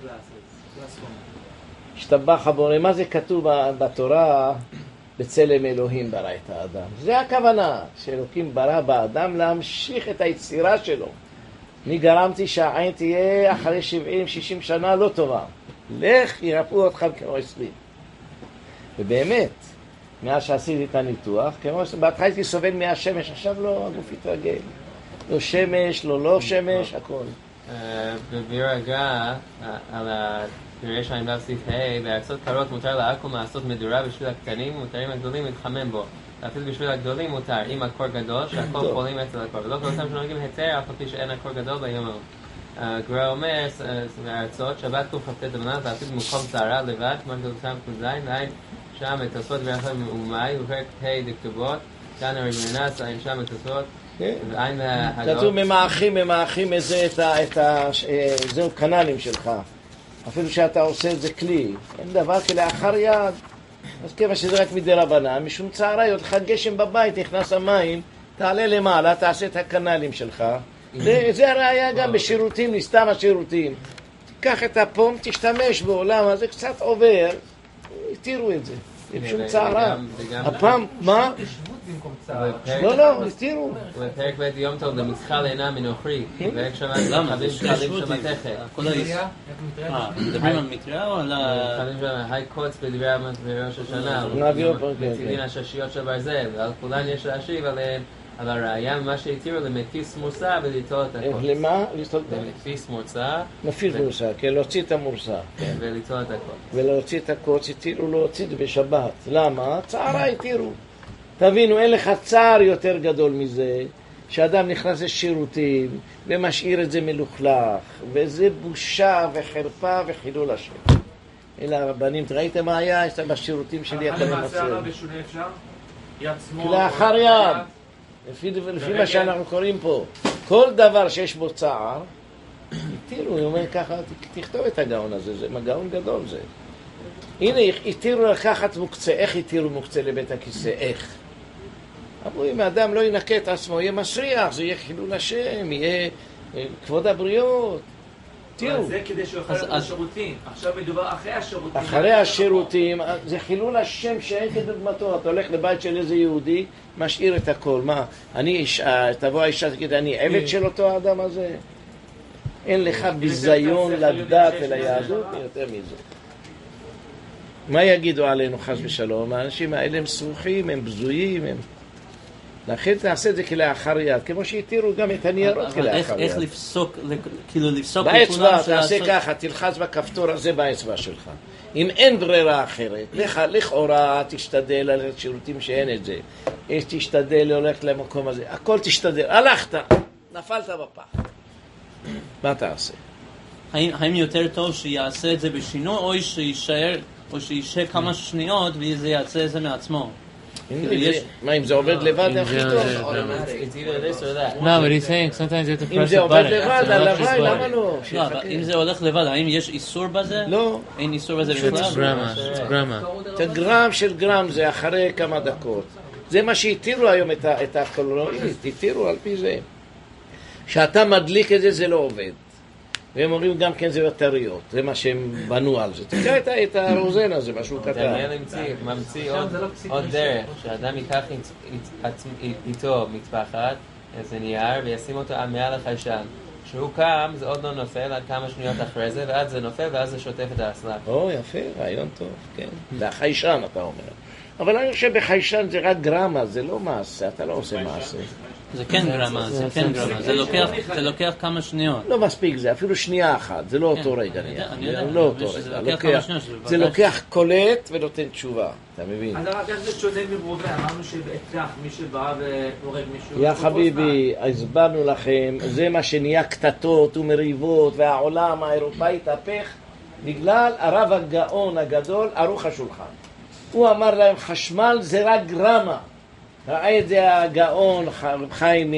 השתבח הבורא, מה זה כתוב בתורה? בצלם אלוהים ברא את האדם. זה הכוונה, שאלוקים ברא באדם להמשיך את היצירה שלו. אני גרמתי שהעין תהיה אחרי 70-60 שנה לא טובה. לך ירפאו אותך כמו 20. ובאמת, מאז שעשיתי את הניתוח, כמו שבהתחלה הייתי סובל מהשמש, עכשיו לא, הגוף התרגל. לא שמש, לא שמש, הכל. בבירגע על בריש עין וו סעיף ה' בארצות קרות מותר לעכו"ם לעשות מדורה בשביל הקטנים ומותרים הגדולים להתחמם בו. אפילו בשביל הגדולים מותר, עם הקור גדול, שהכל חולים אצל הקור. ולא כל אותם שנוהגים היתר, אף על פי שאין הקור גדול ביום ההוא. גרא אומר, בארצות, שבת קכ"ט דמנה, ואפילו במקום צערה לבד, כמו שכתוב כ"ז, לעין שם את תוספות ביחד ומאי, ובפרק ה' דכתובות, כאן הרמנס, עין שם את תוספות, ועין הגאות. כתוב ממעכים זהו קנלים שלך. אפילו שאתה עושה את זה כלי, אין דבר כלאחר יד. אז כיוון שזה רק מדי רבנן, משום צערה, יהיה לך גשם בבית, נכנס המים, תעלה למעלה, תעשה את הקנלים שלך. זה הראיה גם בשירותים, נסתם השירותים. תיקח את הפום, תשתמש בו, למה? זה קצת עובר, תראו את זה. משום צערה. הפעם, מה? לא, תראו. ובפרק ב' יום טוב למצחה ליהנה מנוכרי, ואיך שמעת חבים שבתך. מדברים על מטריה או על חבים שם, היי קוץ בדברי ראש השנה, מצילין הששיות של ברזל, ועל כולן יש להשיב עליהן אבל הראיה מה שהתירו למפיס מורסה וליטול את הכל. למה? ליטול את הכל. למפיס מורסה. מפיס מורסה, כן, להוציא את המורסה. וליטול את הכל. ולהוציא את הכל, התירו להוציא את זה בשבת. למה? צערה התירו. תבינו, אין לך צער יותר גדול מזה, שאדם נכנס לשירותים ומשאיר את זה מלוכלך, וזה בושה וחרפה וחילול השם. אלה הרבנים, ראיתם מה היה? יש להם בשירותים שלי אתם למעשה הרב בשונה אפשר? יד שמאל? לאחר יד. לפי מה שאנחנו קוראים פה, כל דבר שיש בו צער, התירו, הוא אומר ככה, תכתוב את הגאון הזה, זה גאון גדול זה. הנה, התירו לקחת מוקצה, איך התירו מוקצה לבית הכיסא? איך? אמרו, אם האדם לא ינקה את עצמו, יהיה מסריח, זה יהיה חילול השם, יהיה כבוד הבריות. תראו. זה כדי שהוא יוכל להיות בשירותים. עכשיו מדובר אחרי השירותים. אחרי השירותים, זה חילול השם שאין כדוגמתו. אתה הולך לבית של איזה יהודי, משאיר את הכל. מה? אני אישה, תבוא האישה, תגיד, אני עבד של אותו האדם הזה? אין לך ביזיון לדת וליהדות יותר מזה. מה יגידו עלינו חס ושלום? האנשים האלה הם סרוחים, הם בזויים, הם... לכן תעשה את זה כלאחר יד, כמו שהתירו גם את הניירות כלאחר יד. איך לפסוק, כאילו לפסוק... באצבע, תעשה ככה, תלחץ בכפתור הזה באצבע שלך. אם אין ברירה אחרת, לכאורה תשתדל ללכת שירותים שאין את זה. תשתדל ללכת למקום הזה, הכל תשתדל. הלכת, נפלת בפח. מה תעשה? האם יותר טוב שיעשה את זה בשינו, או שישאר, או שישאר כמה שניות וזה יעשה את זה מעצמו? מה, אם זה עובד לבד, הכי טוב? No, but he's saying sometimes you have to press the button. אם זה עובד לבד, הלוואי, למה לא? אם זה הולך לבד, האם יש איסור בזה? לא. אין איסור בזה בכלל? גרמה. את הגרם של גרם זה אחרי כמה דקות. זה מה שהתירו היום את הקלורית, התירו על פי זה. שאתה מדליק את זה, זה לא עובד. והם אומרים גם כן זה בטריות, זה מה שהם בנו על זה. תקרא את הרוזן הזה, משהו קטן. דניאל ממציא עוד דרך, שאדם ייקח איתו מטפחת, איזה נייר, וישים אותו מעל החיישן. כשהוא קם, זה עוד לא נופל, עד כמה שניות אחרי זה, ואז זה נופל, ואז זה שוטף את האסלה. יפה, רעיון טוב, כן. זה החיישן, אתה אומר. אבל אני חושב בחיישן זה רק גרמה, זה לא מעשה, אתה לא עושה מעשה. זה כן גרמה, זה לוקח כמה שניות. לא מספיק זה, אפילו שנייה אחת, זה לא אותו רגע נהיה. לא אותו רגע. זה לוקח קולט ונותן תשובה, אתה מבין? אז רק איך זה שונה מרובה? אמרנו שבאקדח, מי שבא והורג מישהו... יא חביבי, הסברנו לכם, זה מה שנהיה קטטות ומריבות, והעולם האירופאי התהפך בגלל הרב הגאון הגדול, ערוך השולחן. הוא אמר להם, חשמל זה רק גרמה. ראה את זה הגאון, רב חיים,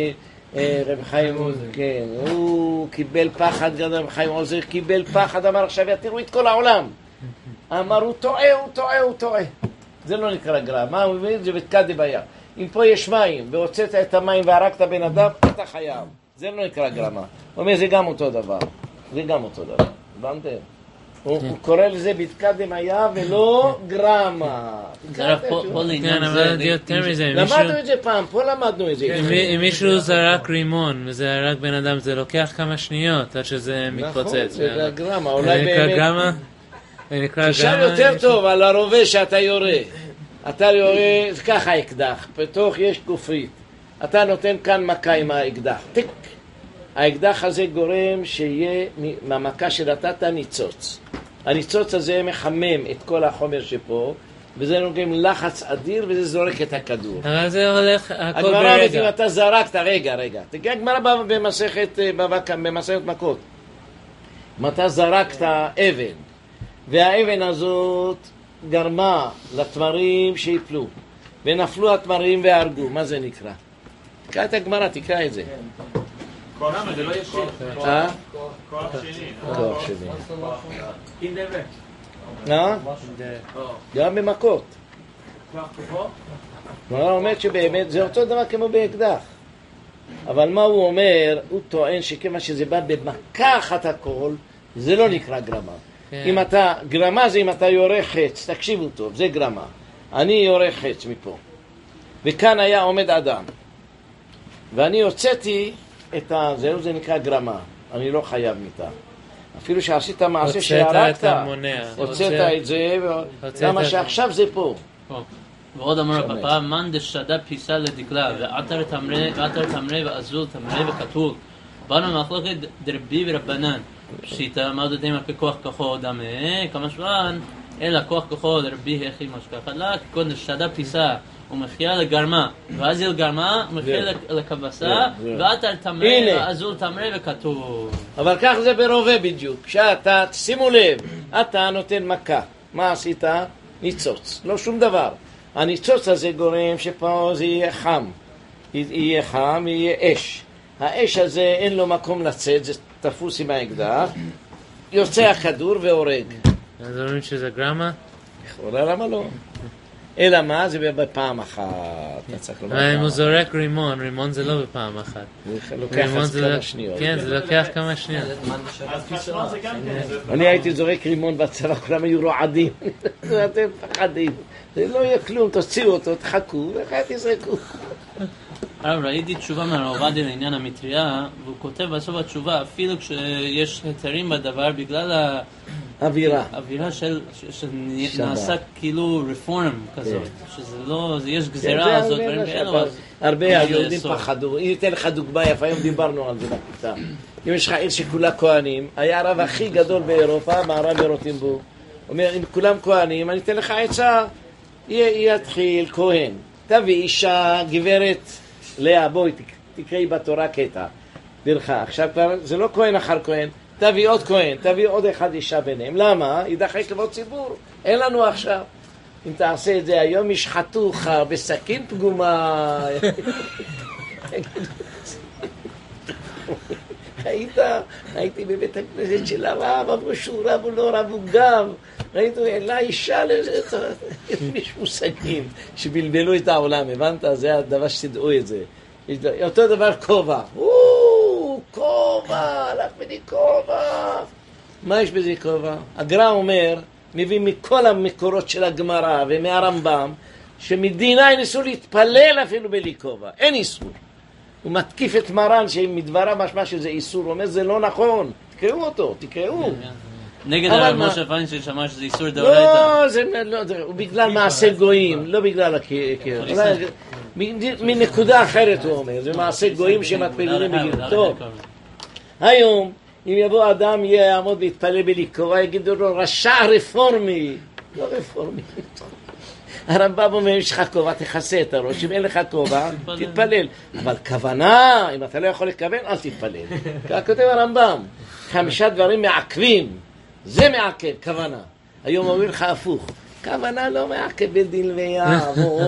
כן, הוא קיבל פחד גדול, רב חיים עוזר קיבל פחד, אמר עכשיו יתירו את כל העולם. אמר, הוא טועה. זה לא נקרא גרמה, הוא מבין את זה בתקדי בים. אם פה יש מים, והוצאת את המים והרגת בן אדם, אתה חייב. זה לא נקרא גרמה. הוא אומר, זה גם אותו דבר. הבנתם? הוא קורא לזה בתקדם היה ולא גרמה. כן, אבל יותר מזה. למדנו את זה פעם, פה למדנו את זה. אם מישהו זרק רימון וזה הרג בן אדם, זה לוקח כמה שניות עד שזה מתפוצץ. נכון, זה גרמה. אולי באמת... תשאר יותר טוב על הרובה שאתה יורה. אתה יורה, זה ככה אקדח. בתוך יש גופרית. אתה נותן כאן מכה עם האקדח. טיק. האקדח הזה גורם שיהיה מהמכה שנתת ניצוץ. הניצוץ הזה מחמם את כל החומר שפה, וזה נוגעים לחץ אדיר, וזה זורק את הכדור. אבל זה הולך הכל הגמרא, ברגע. אם אתה זרקת, רגע. תגיע הגמרא במסכת מכות. אם אתה זרקת אבן, והאבן הזאת גרמה לתמרים שיפלו, ונפלו התמרים והרגו, מה זה נקרא? תקרא את הגמרא, תקרא את זה. למה? זה לא ישיר. כוח שני. כוח שני. אינדרקט. גם במכות. הוא אומר שבאמת זה אותו דבר כמו באקדח. אבל מה הוא אומר? הוא טוען שכמה שזה בא במכה אחת הכל, זה לא נקרא גרמה. אם אתה, גרמה זה אם אתה יורה חץ, תקשיבו טוב, זה גרמה. אני יורה חץ מפה. וכאן היה עומד אדם. ואני הוצאתי את זהו, זה נקרא גרמה. אני לא חייב מיתה. אפילו שעשית מעשה שהרגת, הוצאת את זה, למה שעכשיו זה פה. ועוד אמר בפעם, מן דשדה פיסה לדקלה, ועתר תמרה ואזול תמרה וכתול. באנו מחלוקת דרבי ורבנן, פשיטה, מה דודים על כוח כוחו דמה, כמה שבוען, אלא כוח כוחו דרבי הכי משכחת לה, כגון דשדה פיסה, ומחיה לגרמה, ואז יל גרמה, מחיה לכבשה, ועתר תמרה ואזול תמרה וכתול. אבל כך זה ברובה בדיוק. כשאתה, שימו לב, אתה נותן מכה. מה עשית? ניצוץ. לא שום דבר. הניצוץ הזה גורם שפה זה יהיה חם. יהיה חם, יהיה אש. האש הזה אין לו מקום לצאת, זה תפוס עם האקדח. יוצא הכדור והורג. אז אומרים שזה גרמה? לכאורה למה לא? אלא מה? זה בפעם אחת. אם הוא זורק רימון, רימון זה לא בפעם אחת. זה לוקח כמה שניות. כן, זה לוקח כמה שניות. אז חשמל זה גם כן. אני הייתי זורק רימון בצבא, כולם היו רועדים. אתם פחדים. זה לא יהיה כלום, תוציאו אותו, תחכו, ואחר תזרקו. הרב, ראיתי תשובה מהרב עובדיה לעניין המטריה, והוא כותב בסוף התשובה, אפילו כשיש היתרים בדבר, בגלל האווירה שנעשה כאילו רפורם כזאת, שזה לא, יש גזירה הזאת, דברים כאלו. הרבה היהודים פחדו. אני אתן לך דוגמה יפה, היום דיברנו על זה בכיתה. אם יש לך עיר שכולה כהנים, היה הרב הכי גדול באירופה, מהרב מרוטנבורג. אומר, אם כולם כהנים, אני אתן לך עצה, יתחיל כהן. תביא אישה, גברת לאה, בואי תקראי בתורה קטע. ברכה. עכשיו כבר, זה לא כהן אחר כהן, תביא עוד כהן, תביא עוד אחד אישה ביניהם. למה? ידחק כבוד ציבור. אין לנו עכשיו. אם תעשה את זה היום, ישחטו אותך בסכין פגומה. הייתי בבית הכנסת של הרב, אמרו שהוא רב הוא לא רב הוא גם. ראיתו, אלה אישה לזה, יש מושגים שבלבלו את העולם, הבנת? זה הדבר שתדעו את זה. אותו דבר כובע. כובע, הלך בלי כובע. מה יש בזה כובע? הגר"א אומר, מביא מכל המקורות של הגמרא ומהרמב"ם, שמדינה ניסו להתפלל אפילו בלי כובע. אין איסור. הוא מתקיף את מרן שמדברה משמע שזה איסור, הוא אומר זה לא נכון, תקראו אותו, תקראו. נגד הרב משה פיינשטיין שמע שזה איסור דאורייתא. לא, הוא בגלל מעשה גויים, לא בגלל הקיר. מנקודה אחרת הוא אומר, זה מעשה גויים שמתפללים בגיל. טוב, היום אם יבוא אדם יעמוד ויתפלל בלי כובע, יגידו לו רשע רפורמי, לא רפורמי. הרמב"ם אומר, יש לך כובע, תכסה את הראש, אם אין לך כובע, תתפלל. אבל כוונה, אם אתה לא יכול לכוון, אל תתפלל. כך כותב הרמב"ם, 5 דברים מעכבים, זה מעכב, כוונה. היום אומר לך הפוך, כוונה לא מעכב בדין ויעב,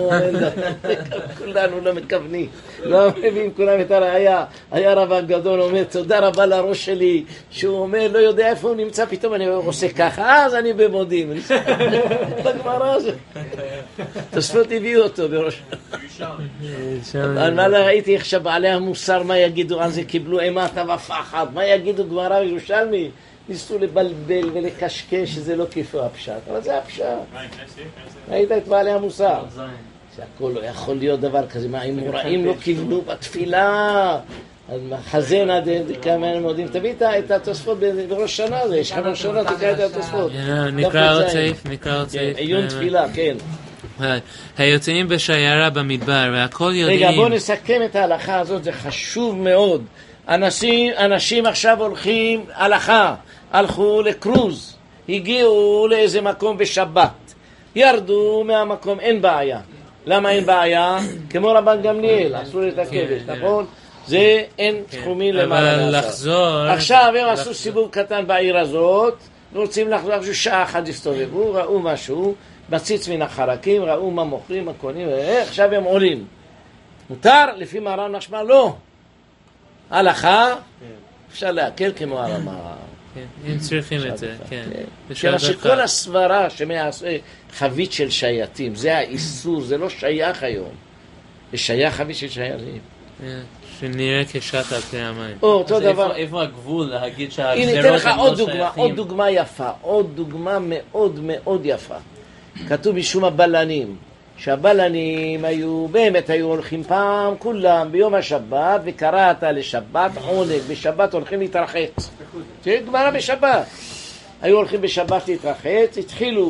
כולנו לא מכוונים, לא מביאים כולם את הראייה. היה רב הגדול אומר, תודה רבה לראש שלי, שהוא אומר, לא יודע איפה הוא נמצא, פתאום אני עושה ככה, אז אני במודים. בגמרא הזה. תוספות הביאו אותו בראש. על מה ראיתי איך שבעלי המוסר, מה יגידו על זה, קיבלו אימתה ופחד, מה יגידו גמרא ירושלמי? ניסו לבלבל ולקשקש שזה לא כיפה הפשט, אבל זה הפשט. ראית את בעלי המוסר? שהכל לא יכול להיות דבר כזה, מה אם מוראים לא קיבלו בתפילה, אז חזנה כמה הם יודעים, תביא את התוספות בראש שנה, יש 5 שנה תקרא את התוספות. נקרא עוד סעיף, עיון תפילה, כן. היוצאים בשיירה במדבר והכל יודעים. רגע, בוא נסכם את ההלכה הזאת, זה חשוב מאוד. אנשים עכשיו הולכים הלכה, הלכו לקרוז, הגיעו לאיזה מקום בשבת, ירדו מהמקום, אין בעיה. למה אין בעיה? כמו רבן גמליאל, אסור להתעכב, נכון? זה אין תחומי למעלה לחזור. עכשיו הם עשו סיבוב קטן בעיר הזאת, רוצים לחזור, שעה אחת הסתובבו, ראו משהו, בציץ מן החרקים, ראו מה מוכרים, מה קונים, עכשיו הם עולים. מותר? לפי מרן משמע לא. הלכה, אפשר להקל כמו הרמה. אם צריכים את זה, כן. כמה שכל הסברה שמעשה חבית של שייטים, זה האיסור, זה לא שייך היום. זה שייך חבית של שייטים. שנראה כשט על פני המים. אותו דבר. איפה הגבול להגיד שהגזירות הנה, אתן לך עוד דוגמה יפה, עוד דוגמה מאוד מאוד יפה. כתוב משום הבלנים. שהבלנים באמת היו הולכים פעם כולם ביום השבת, וקראת לשבת עונג, בשבת הולכים להתרחץ. זה גמרא בשבת. היו הולכים בשבת להתרחץ, התחילו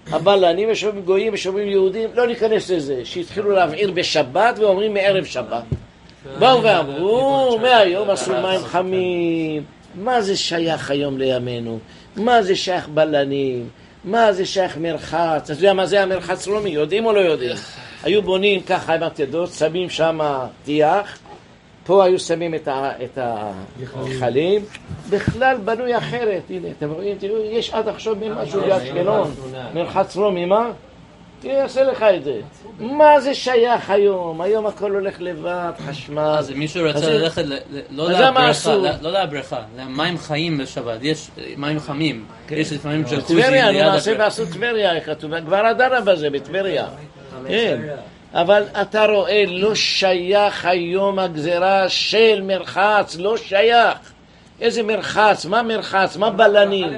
הבלנים ושומעים גויים ושומעים יהודים, לא ניכנס לזה, שהתחילו להבעיר בשבת ואומרים מערב שבת. באו ואמרו, מהיום עשו מים חמים. מה זה שייך היום לימינו? מה זה שייך בלנים? מה זה שייך מרחץ? אתה יודע מה זה המרחץ רומי? יודעים או לא יודעים? היו בונים ככה עם התדות, שמים שם טיח, פה היו שמים את החלים, בכלל בנוי אחרת. הנה, אתם רואים, תראו, יש עד עכשיו משהו באשקלון, מרחץ רומי, מה? תראה, יעשה לך את זה. מה זה שייך היום? היום הכל הולך לבד, חשמל. אז מישהו רצה ללכת, לא לבריכה, למים חיים בשבת, יש מים חמים, יש לפעמים ג'קוזי. טבריה, נו מעשה ועשו טבריה, כתוב, כבר הדרה בזה, בטבריה. כן, אבל אתה רואה, לא שייך היום הגזרה של מרחץ, לא שייך. איזה מרחץ, מה מרחץ, מה בלנים?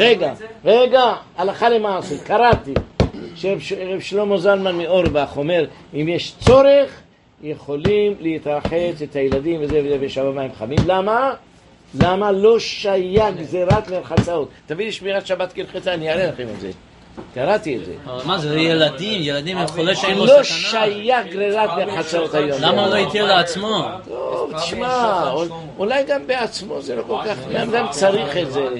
רגע, הלכה למעשה, קראתי. שרב שלמה זלמן מאורבך אומר, אם יש צורך, יכולים להתרחץ את הילדים וזה וזה בשבת מים חמים. למה? למה לא שייך גזירת מרחצאות? תביא לי שמירת שבת כהלכתה, אני אראה לכם את זה. קראתי את זה. מה זה ילדים הם חולה שאין לו לא סכנה? לא שייך גזירת מרחצאות היום. למה לא יתיר לעצמו? טוב, תשמע, אולי גם בעצמו זה לא כל כך, גם צריך את זה.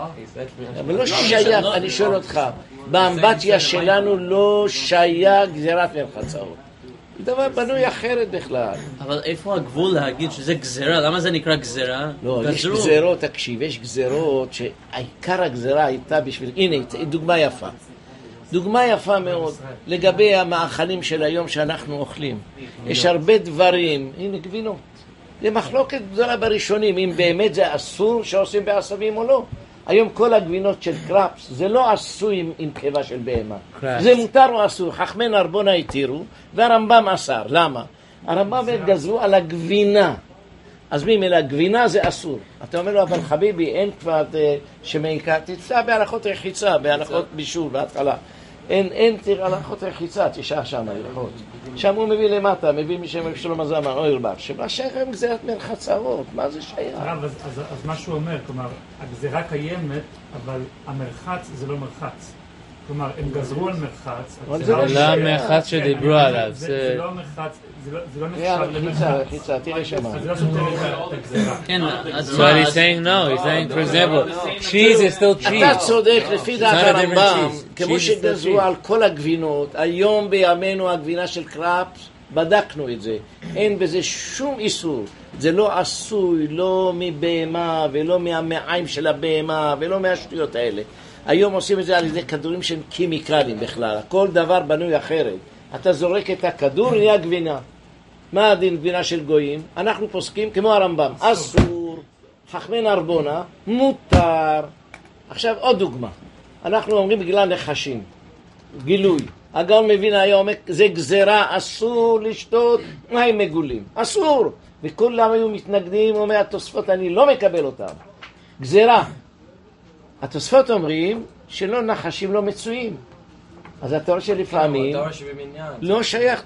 אבל לא שייך, אני שואל אותך, באמבטיה שלנו לא שייך גזירת מרחצאות. זה דבר בנוי אחרת בכלל. אבל איפה הגבול להגיד שזה גזירה? למה זה נקרא גזירה? לא, יש גזירות, תקשיב, יש גזירות שהעיקר הגזירה הייתה בשביל... הנה, דוגמה יפה. דוגמה יפה מאוד לגבי המאכלים של היום שאנחנו אוכלים. יש הרבה דברים, הנה גבינות. זה מחלוקת גדולה בראשונים, אם באמת זה אסור שעושים בעשבים או לא. היום כל הגבינות של קראפס, זה לא עשוי עם קיבה של בהמה. זה מותר או אסור. חכמי נרבונה התירו, והרמב"ם אסר. למה? הרמב"ם גזרו על הגבינה. אז ממילא הגבינה זה אסור. אתה אומר לו, אבל חביבי, אין כבר שמעיקה, תצא בהלכות רחיצה, בהלכות בישול, בהתחלה. אין הלכות רחיצה, תשעה שם הלכות. שם הוא מביא למטה, מביא משם שלמה זלמן אוירבך, שמה שייך עם גזירת מרחצאות, מה זה שייך? אז מה שהוא אומר, כלומר, הגזירה קיימת, אבל המרחץ זה לא מרחץ. כלומר, הם גזרו על מרחץ. זה לא המרחץ שדיברו עליו. זה לא מרחץ, זה לא נחשב למרחץ. רחיצה, תראה שמה. אז זה לא סותר את הגזירה. כן, But he's saying no, he's saying, for example, cheese is still cheese. אתה צודק, לפי דעת הרמב"ם, כמו שגזרו על כל הגבינות, היום בימינו הגבינה של קראפס, בדקנו את זה. אין בזה שום איסור. זה לא עשוי, לא מבהמה, ולא מהמעיים של הבהמה, ולא מהשטויות האלה. היום עושים את זה על ידי כדורים שהם קימיקלים בכלל. כל דבר בנוי אחרת. אתה זורק את הכדור, נהיה גבינה. מה הדין גבינה של גויים? אנחנו פוסקים כמו הרמב"ם. אסור, חכמי נרבונה, מותר. עכשיו עוד דוגמה. אנחנו אומרים בגלל נחשים. גילוי. הגאון מבין היום, זה גזירה, אסור לשתות מים מגולים. אסור. וכולם היו מתנגדים, אומר התוספות, אני לא מקבל אותם. גזירה. התוספות אומרים שלא נחשים לא מצויים. אז אתה רואה שלפעמים לא שייך.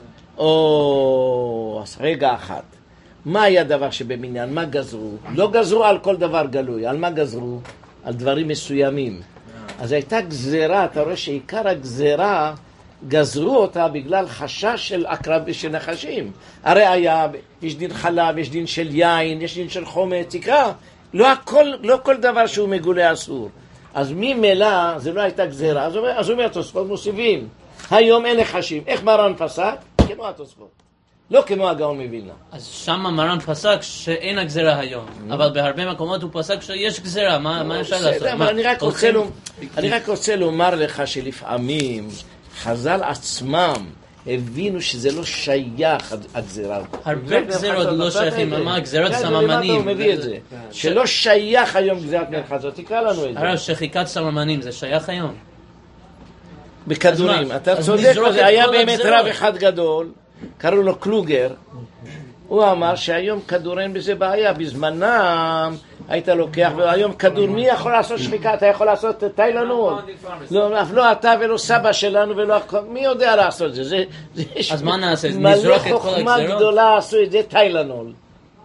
אז רגע אחד. מה היה דבר שבמניין? מה גזרו? לא גזרו על כל דבר גלוי. על מה גזרו? על דברים מסוימים. אז הייתה גזירה, אתה רואה שעיקר הגזירה גזרו אותה בגלל חשש של עקרב של נחשים. הרי היה, יש דין חלב, יש דין של יין, יש דין של חומץ, תקרא. לא כל דבר שהוא מגולה אסור. אז ממילא זה לא הייתה גזירה. אז אומר התוספות מוסיפים. היום אין נחשים. איך מרן פסק? כמו התוספות. לא כמו הגאון מווילנה. אז שם מרן פסק שאין הגזירה היום. אבל בהרבה מקומות הוא פסק שיש גזירה. מה אפשר לעשות? אני רק רוצה לומר לך שלפעמים חז"ל עצמם הבינו שזה לא שייך הגזירה. הרבה גזירות לא שייכים, מה גזירת סממנים. הוא מביא את זה. שלא שייך היום גזירת מרחצות, תקרא לנו את זה. הרי שחיקת סממנים זה שייך היום? בכדורים, אתה צודק, זה היה באמת רב אחד גדול, קראו לו קלוגר, הוא אמר שהיום כדור אין בזה בעיה, בזמנם היית לוקח, והיום כדור, מי יכול לעשות שחיקה? אתה יכול לעשות טיילנול? לא אתה ולא סבא שלנו ולא, מי יודע לעשות את זה? אז מה נעשה? מלא חוכמה גדולה עשו את זה טיילנול.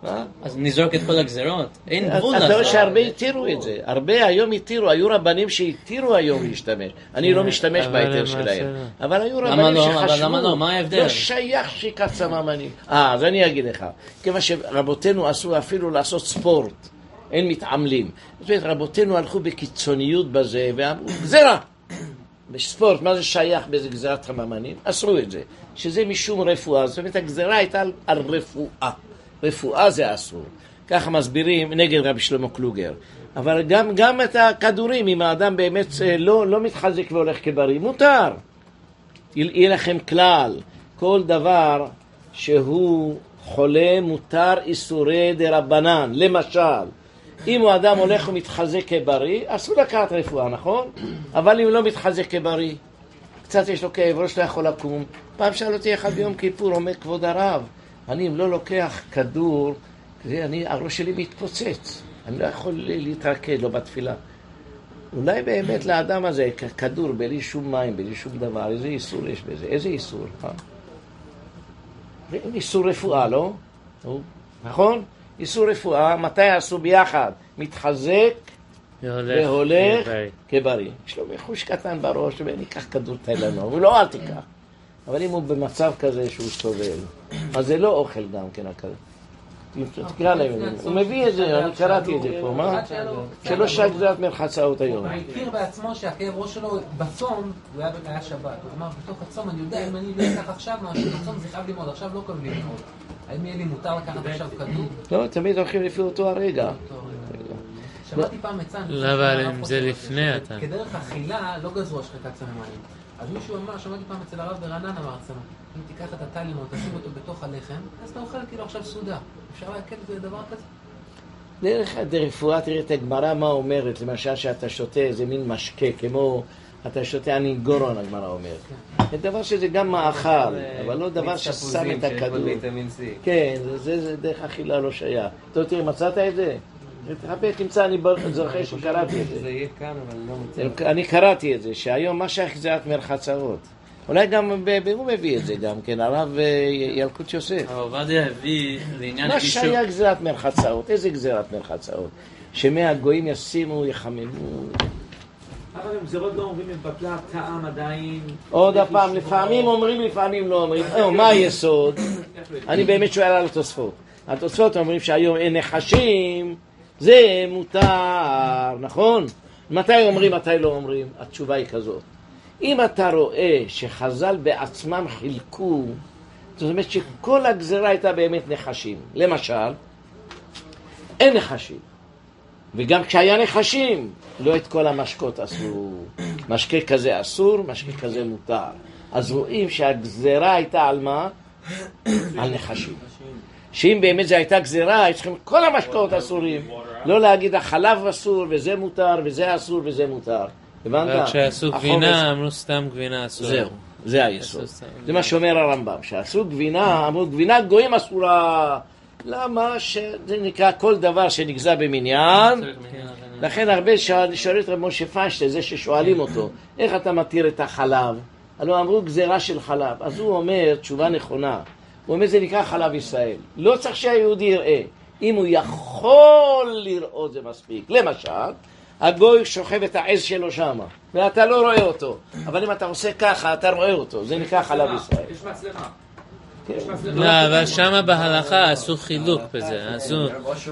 אז נזרוק את כל הגזרות? אין גבול. אתה רואה שהרבה התירו את זה. הרבה היום התירו, היו רבנים שהתירו היום להשתמש. אני לא משתמש בהיתר שלהם. אבל היו רבנים שחשבו. למה לא? מה ההבדל? לא שייך שיקת סממנים. אז אני אגיד לך. כיוון שרבותינו עשו אפילו לעשות ספורט. אין מתעמלים. זאת אומרת, רבותינו הלכו בקיצוניות בזה, ואמרו, גזרה! בספורט, מה זה שייך באיזה גזרת סממנים? אסרו את זה. שזה משום רפואה. זאת אומרת, הגזרה הייתה על רפואה. רפואה זה אסור. ככה מסבירים נגד רבי שלמה קלוגר. אבל גם את הכדורים, אם האדם באמת לא מתחזק והולך כבריא, מותר. יהיה לכם כלל. כל דבר שהוא חולה מותר איסורי דרבנן. למשל, אם הוא אדם הולך ומתחזק כבריא, אסור לקחת רפואה, נכון? אבל אם לא מתחזק כבריא, קצת יש לו כאב, ראש לא יכול לקום. פעם שאל אותי אחד ביום כיפור, אומר כבוד הרב, אני אם לא לוקח כדור, הראש שלי מתפוצץ. אני לא יכול להתרקד, לא בתפילה. אולי באמת לאדם הזה, כדור בלי שום מים, בלי שום דבר, איזה איסור יש בזה? איזה איסור? איסור רפואה, לא? נכון? איסור רפואה, מתי עשו ביחד? מתחזק והולך כבריא. יש לו מחוש קטן בראש, וניקח כדור תלנו, הוא לא אל תיקח. אבל אם הוא במצב כזה שהוא סובל, אז זה לא אוכל גם כן הכזה. תקרא להם, הוא מביא את זה, אני קראתי את זה פה, מה? שלא שגזרת מרחצאות היום. הוא הכיר בעצמו שהכאב ראש שלו בצום, הוא היה שבת. הוא אמר, בתוך הצום אני יודע, אם אני לא אקח עכשיו משהו, בצום זה חייב ללמוד, עכשיו לא קודם ללמוד. האם יהיה לי מותר לקחת עכשיו כדור? לא, תמיד הולכים לפי אותו הרגע. שמעתי פעם מצן. לא, אבל אם זה לפני אתה. כדרך אכילה לא גזרו השחקת סממנים. אז מישהו אמר, שמעתי פעם אצל הרב ברעננה בארצנו, אם תיקח את הטלימון, תשים אותו בתוך הלחם, אז אתה אוכל כאילו עכשיו סעודה. אפשר להקל את זה דבר כזה? דרך הרפואה, תראה את הגמרא מה אומרת, למשל שאתה שותה איזה מין משקה, כמו אתה שותה אנינגורון, הגמרא אומרת. זה דבר שזה גם מאכל, אבל לא דבר ששם את הכדור. כן, זה דרך אכילה לא שייך. טוב, תראה, מצאת את זה? תחפה, תמצא, אני זוכר שקראתי את זה. זה יהיה כאן, אבל לא מצא. אני קראתי את זה, שהיום מה שייך גזירת מרחצאות. אולי גם, הוא מביא את זה גם, כן, הרב ילקוט יוסף. הרב עובדיה הביא לעניין מה שייך גזירת מרחצאות? איזה גזירת מרחצאות? שמהגויים ישימו, יחממו. אבל אם גזירות לא אומרים מבטלה, טעם עדיין... עוד הפעם, לפעמים אומרים, לפעמים לא אומרים. מה היסוד? אני באמת שואל על התוספות. התוספות אומרים שהיום אין נחשים, זה מותר, נכון? מתי אומרים, מתי לא אומרים? התשובה היא כזאת. אם אתה רואה שחז"ל בעצמם חילקו, זאת אומרת שכל הגזרה הייתה באמת נחשים. למשל, אין נחשים. וגם כשהיה נחשים, לא את כל המשקות אסור. משקה כזה אסור, משקה כזה מותר. אז רואים שהגזרה הייתה על מה? על נחשים. שאם באמת זה הייתה גזירה, יש לכם כל המשקאות אסורים. לא להגיד החלב אסור, וזה מותר, וזה אסור, וזה מותר. הבנת? כשעשו גבינה, אמרו סתם גבינה אסור. זהו, זה היסוד. זה מה שאומר הרמב"ם, שעשו גבינה, אמרו גבינה גויים אסורה. למה? שזה נקרא כל דבר שנגזר במניין. לכן הרבה שואלים את רב משה פיינשטיין, זה ששואלים אותו, איך אתה מתיר את החלב? הלוא אמרו גזירה של חלב. אז הוא אומר, תשובה נכונה, הוא אומר, זה נקרא חלב ישראל. לא צריך שהיהודי יראה. אם הוא יכול לראות זה מספיק. למשל, הגוי שוכב את העז שלו שם, ואתה לא רואה אותו. אבל אם אתה עושה ככה, אתה רואה אותו. זה נקרא חלב ישראל. יש מצלמה. לא, אבל שמה בהלכה עשו חילוק בזה. עשו...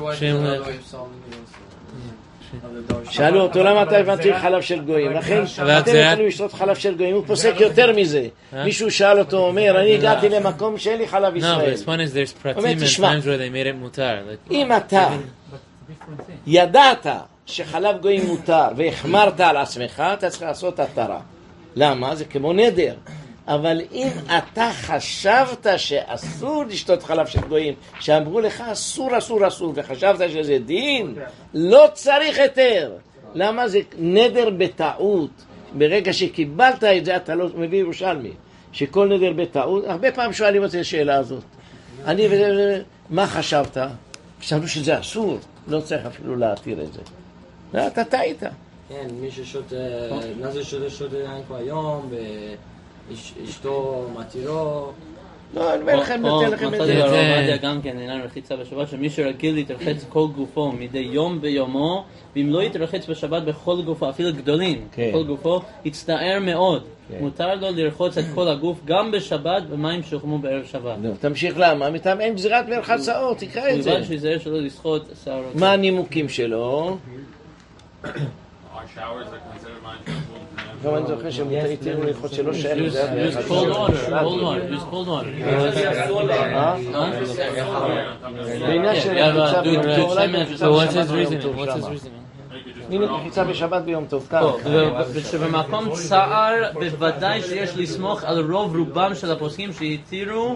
שאלו אותו למה אתה מתיר חלב של גויים, לכן אתם יכולים לשתות חלב של גויים, הוא פוסק יותר מזה. מישהו שאל אותו, אומר, אני הגעתי למקום שאין לי חלב ישראל. אומר, תשמע, אם אתה ידעת שחלב גויים מותר והחמרת על עצמך, אתה צריך לעשות התרה. למה? זה כמו נדר. אבל אם אתה חשבת שאסור לשתות חלב של גויים, שאמרו לך אסור, אסור, אסור, וחשבת שזה דין, לא צריך היתר. למה? זה נדר בטעות. ברגע שקיבלת את זה, אתה לא מביא ירושלמי. שכל נדר בטעות, הרבה פעמים שואלים אותי השאלה הזאת. מה חשבת? חשבנו שזה אסור, לא צריך אפילו להתיר את זה. אתה טעית. כן, מי ששותה, מה זה שותה יין כבר היום, אשתו מתירו, לא, אני אומר לכם, נתן לכם את זה. הרב עובדיה גם כן, עניין רחיצה בשבת, שמי שרגיל להתרחץ כל גופו מדי יום ביומו, ואם לא יתרחץ בשבת בכל גופו, אפילו גדולים, בכל גופו, יצטער מאוד. מותר לו לרחוץ את כל הגוף, גם בשבת, במים שהוחמו בערב שבת. תמשיך למה? מטעם אין גזירת מרחצאות, תקרא את זה. ובלבד שיזהר שלא לשחות שערות. מה הנימוקים שלו? גם אני זוכר שהתירו ללחוץ שלא שייך לזה. Use cold water. בעניין של רחיצה הנה רחיצה בשבת ביום טוב. שבמקום צער בוודאי שיש לסמוך על רוב רובם של הפוסקים שהתירו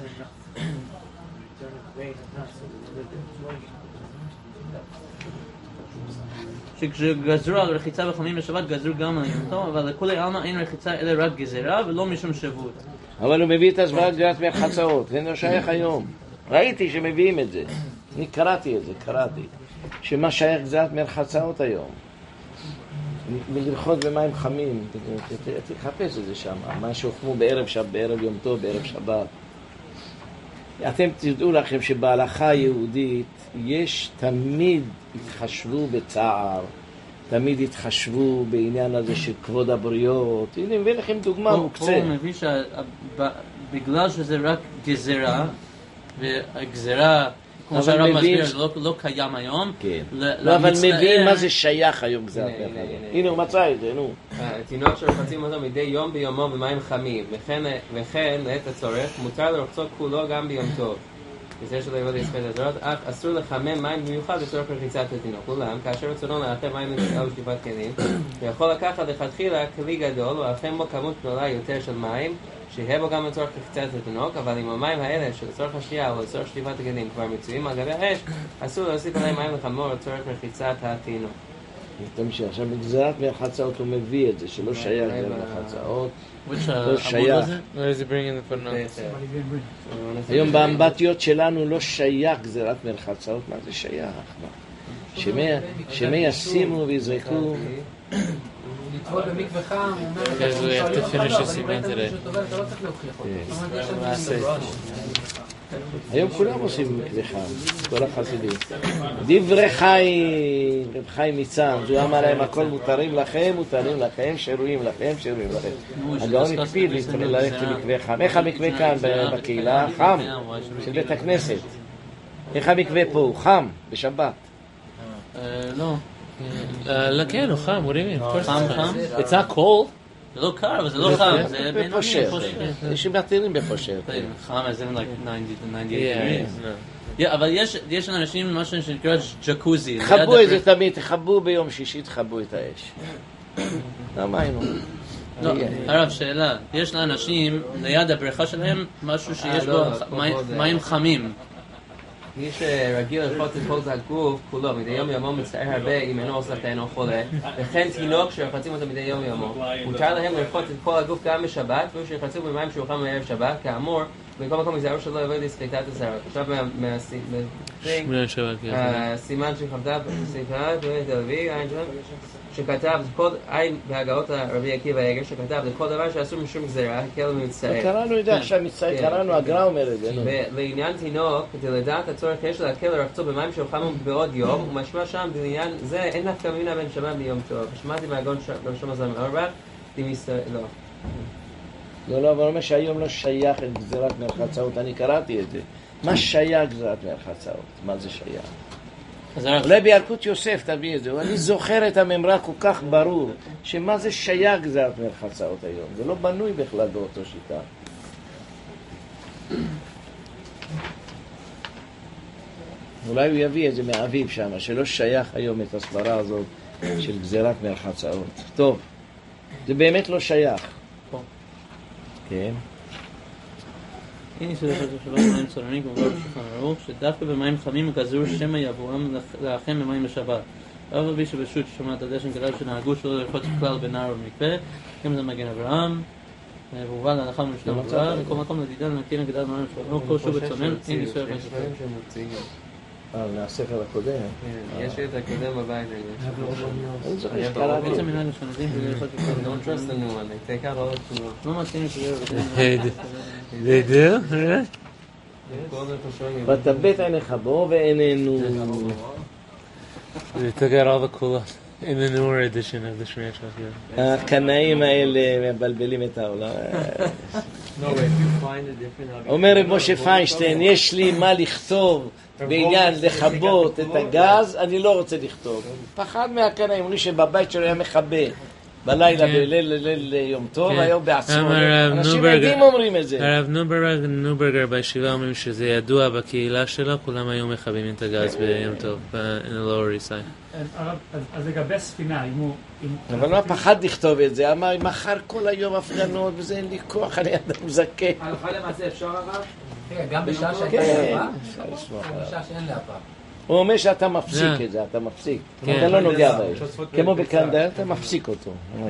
שגזרו על רחיצה בחמים בשבת גזרו גם על יום טוב, אבל לכולי עלמא אין רחיצה אלא רק גזירה ולא משום שבות. אבל הוא מביא את הסברת גזירת מרחצאות, זה לא שייך היום. ראיתי שמביאים את זה, אני קראתי את זה, שמה שייך גזירת מרחצאות היום. מלרחוץ במים חמים, תחפש את זה שם, מה שהוחמו בערב יום טוב, בערב שבת. אתם תדעו לכם שבהלכה היהודית יש תמיד התחשבו בצער, תמיד התחשבו בעניין הזה של כבוד הבריות. הנה, מביא לכם דוגמה מוקצה. הוא מביא שבגלל שזה רק גזירה, והגזירה, כמו שהרב מסביר, לא קיים היום. לא, אבל מבין מה זה שייך היום גזירת מרחצאות. הנה, הוא מצא את זה, נו. תינוק שרחצים אותו מדי יום ביומו במים חמים, וכן לעת הצורך, מותר לרחצות כולו גם ביום טוב. כזה שלא יבוא להספד הזרות, אך אסור לחמם מים במיוחד לצורך רחיצת התינוק. אולם, כאשר רצונו לאחר מים לנשיאה ושטיפת כלים, הוא יכול לקחת לכתחילה כלי גדול, ולאחם בו כמות גדולה יותר של מים, שיהיה בו גם לצורך רחיצת התינוק, אבל אם המים האלה שלצורך השתייה או לצורך שטיפת הכלים כבר מצויים על גבי האש, אסור להוסיף עליהם מים לחמור לצורך רחיצת התינוק. תמשיך, עכשיו בגזירת מרחצאות הוא מביא את זה, שלא שייך למרחצאות, לא שייך. היום באמבטיות שלנו לא שייך גזירת מרחצאות, מה זה שייך? שמי ישימו ויזרקו. לטבול במקווה חם, הוא אומר, תפני שסימן תראה. אתה לא צריך להוכיח אותו. היום כולם עושים מקווה חם, כל החסידים. דברי חיים, רב חיים מצאנז, הוא אמר להם הכל מותרים לכם, שרויים לכם. הגאון הקפיד ללכת למקווה חם. איך המקווה כאן בקהילה? חם, של בית הכנסת. איך המקווה פה? הוא חם, בשבת. לא. כן, הוא חם, what do you mean? חם? It's not cold. זה לא קר, אבל זה לא חם, זה בפושר. יש שמתירים בפושר. חם, אז זה like 98 אבל יש אנשים, משהו שנקרא ג'קוזי. תחבו את זה תמיד, תחבו ביום שישי, תחבו את האש. למה היינו? לא, הרב, שאלה. יש לאנשים, ליד הבריכה שלהם, משהו שיש בו מים חמים. מי שרגיל לרחוץ את כל הגוף כולו, מדי יום יומו מצטער הרבה אם אינו עושה אינו חולה, וכן תינוק שרחצים אותו מדי יום יומו. מותר להם לרחוץ את כל הגוף גם בשבת, והוא שירחצו במים שהוחם בערב שבת, כאמור, בכל מקום יזהרו שלא יבוא לסחיטת הזרות. עכשיו סימן שכבדה בספרת ותלוי, שכתב, עין בהגאות הרבי עקיבא איגר, שכתב לכל דבר שאסור משום גזירה, הקל ומצטער. קראנו את זה עכשיו, מצטער, קראנו, הגר"א אומר את זה. ולעניין תינוק, כדי לדעת הצורך יש להקל לרחצו במים שהוחמו בעוד יום, ומשמע שם בעניין זה אין נפקא מינה בין שבת ליום טוב. שמעתי מהגאון ראשון הזמן מאורבך, לא. לא, אבל אומר שהיום לא שייך את גזירת מרחצאות, אני קראתי את זה. מה שייך גזירת מרחצאות? מה זה שייך? אולי בילקוט יוסף תביא את זה, אני זוכר את הממרה כל כך ברור, שמה זה שייך גזירת מרחצאות היום, זה לא בנוי בכלל באותו שיטה. אולי הוא יביא את זה מאביב שם, שלא שייך היום את הסברה הזאת של גזירת מרחצאות. טוב, זה באמת לא שייך. כן. הנה שדווקא שבת מים צורני כמו בשולחן ערוך, שדווקא במים חמים גזרו שמא יבואם לאחם במים בשבת. אבל בי שבשו"ת ששומעת הדשן כלל שנהגו שלא לרחוץ כלל בנהר ובמקווה, גם זה מגן אברהם, והובא להלכה במשנה ברורה, וכל מקום לדידן להכיר נגדל מים שלנו, כל שוב בצונן, אין ישראל חיים. מהספר הקודם. יש לי את הקודם בבית. אני זוכר שקראתי. בעצם מנהל השנדים וללכות Don't trust the new one. They take out all the too לא מתאים שזה... They do? Really? ותבט עיניך בו ועינינו. They took out all the kulas in the newer edition of the Shmirat Shachar. הקנאים האלה מבלבלים את העולם. No, if you find a different... אומר רב משה פיינשטיין, יש לי מה לכתוב בעניין לכבות את הגז, אני לא רוצה לכתוב. פחד מהקנאים, אומרים שבבית שלו היה מכבה בלילה, בליל יום טוב, היום בעצמו. אנשים עדים אומרים את זה. הרב נוברגר בישיבה אומרים שזה ידוע בקהילה שלו, כולם היו מכבים את הגז ביום טוב, in the lower east side. אז לגבי הספינה, אם הוא... אבל מה פחד לכתוב את זה? אמר, מחר כל היום הפגנות וזה אין לי כוח, אני אדם זקה. הלכה למעשה אפשר הרב? גם בשעה שאין להבה? בשעה שאין להבה. הוא אומר שאתה מפסיק את זה, אתה מפסיק. אתה לא נוגע בהם. כמו בקנדל, אתה מפסיק אותו.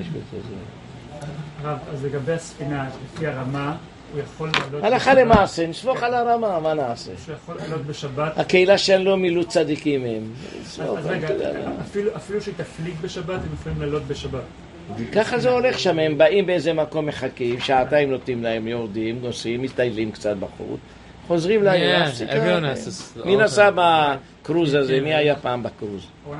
אז לגבי הספינה, לפי הרמה, הוא יכול לעלות... הלכה למעשה, נשפוך על הרמה, מה נעשה? שהוא יכול לעלות בשבת... הקהילה שלא מילאו צדיקים הם. אז רגע, אפילו שהיא תפליג בשבת, הם יכולים לעלות בשבת. ככה זה הולך שם, הם באים באיזה מקום מחכים, שעתיים נותנים להם, יורדים, נוסעים, מטיילים קצת בחוץ, חוזרים לעיר, מי נסע בקרוז הזה, מי היה פעם בקרוז?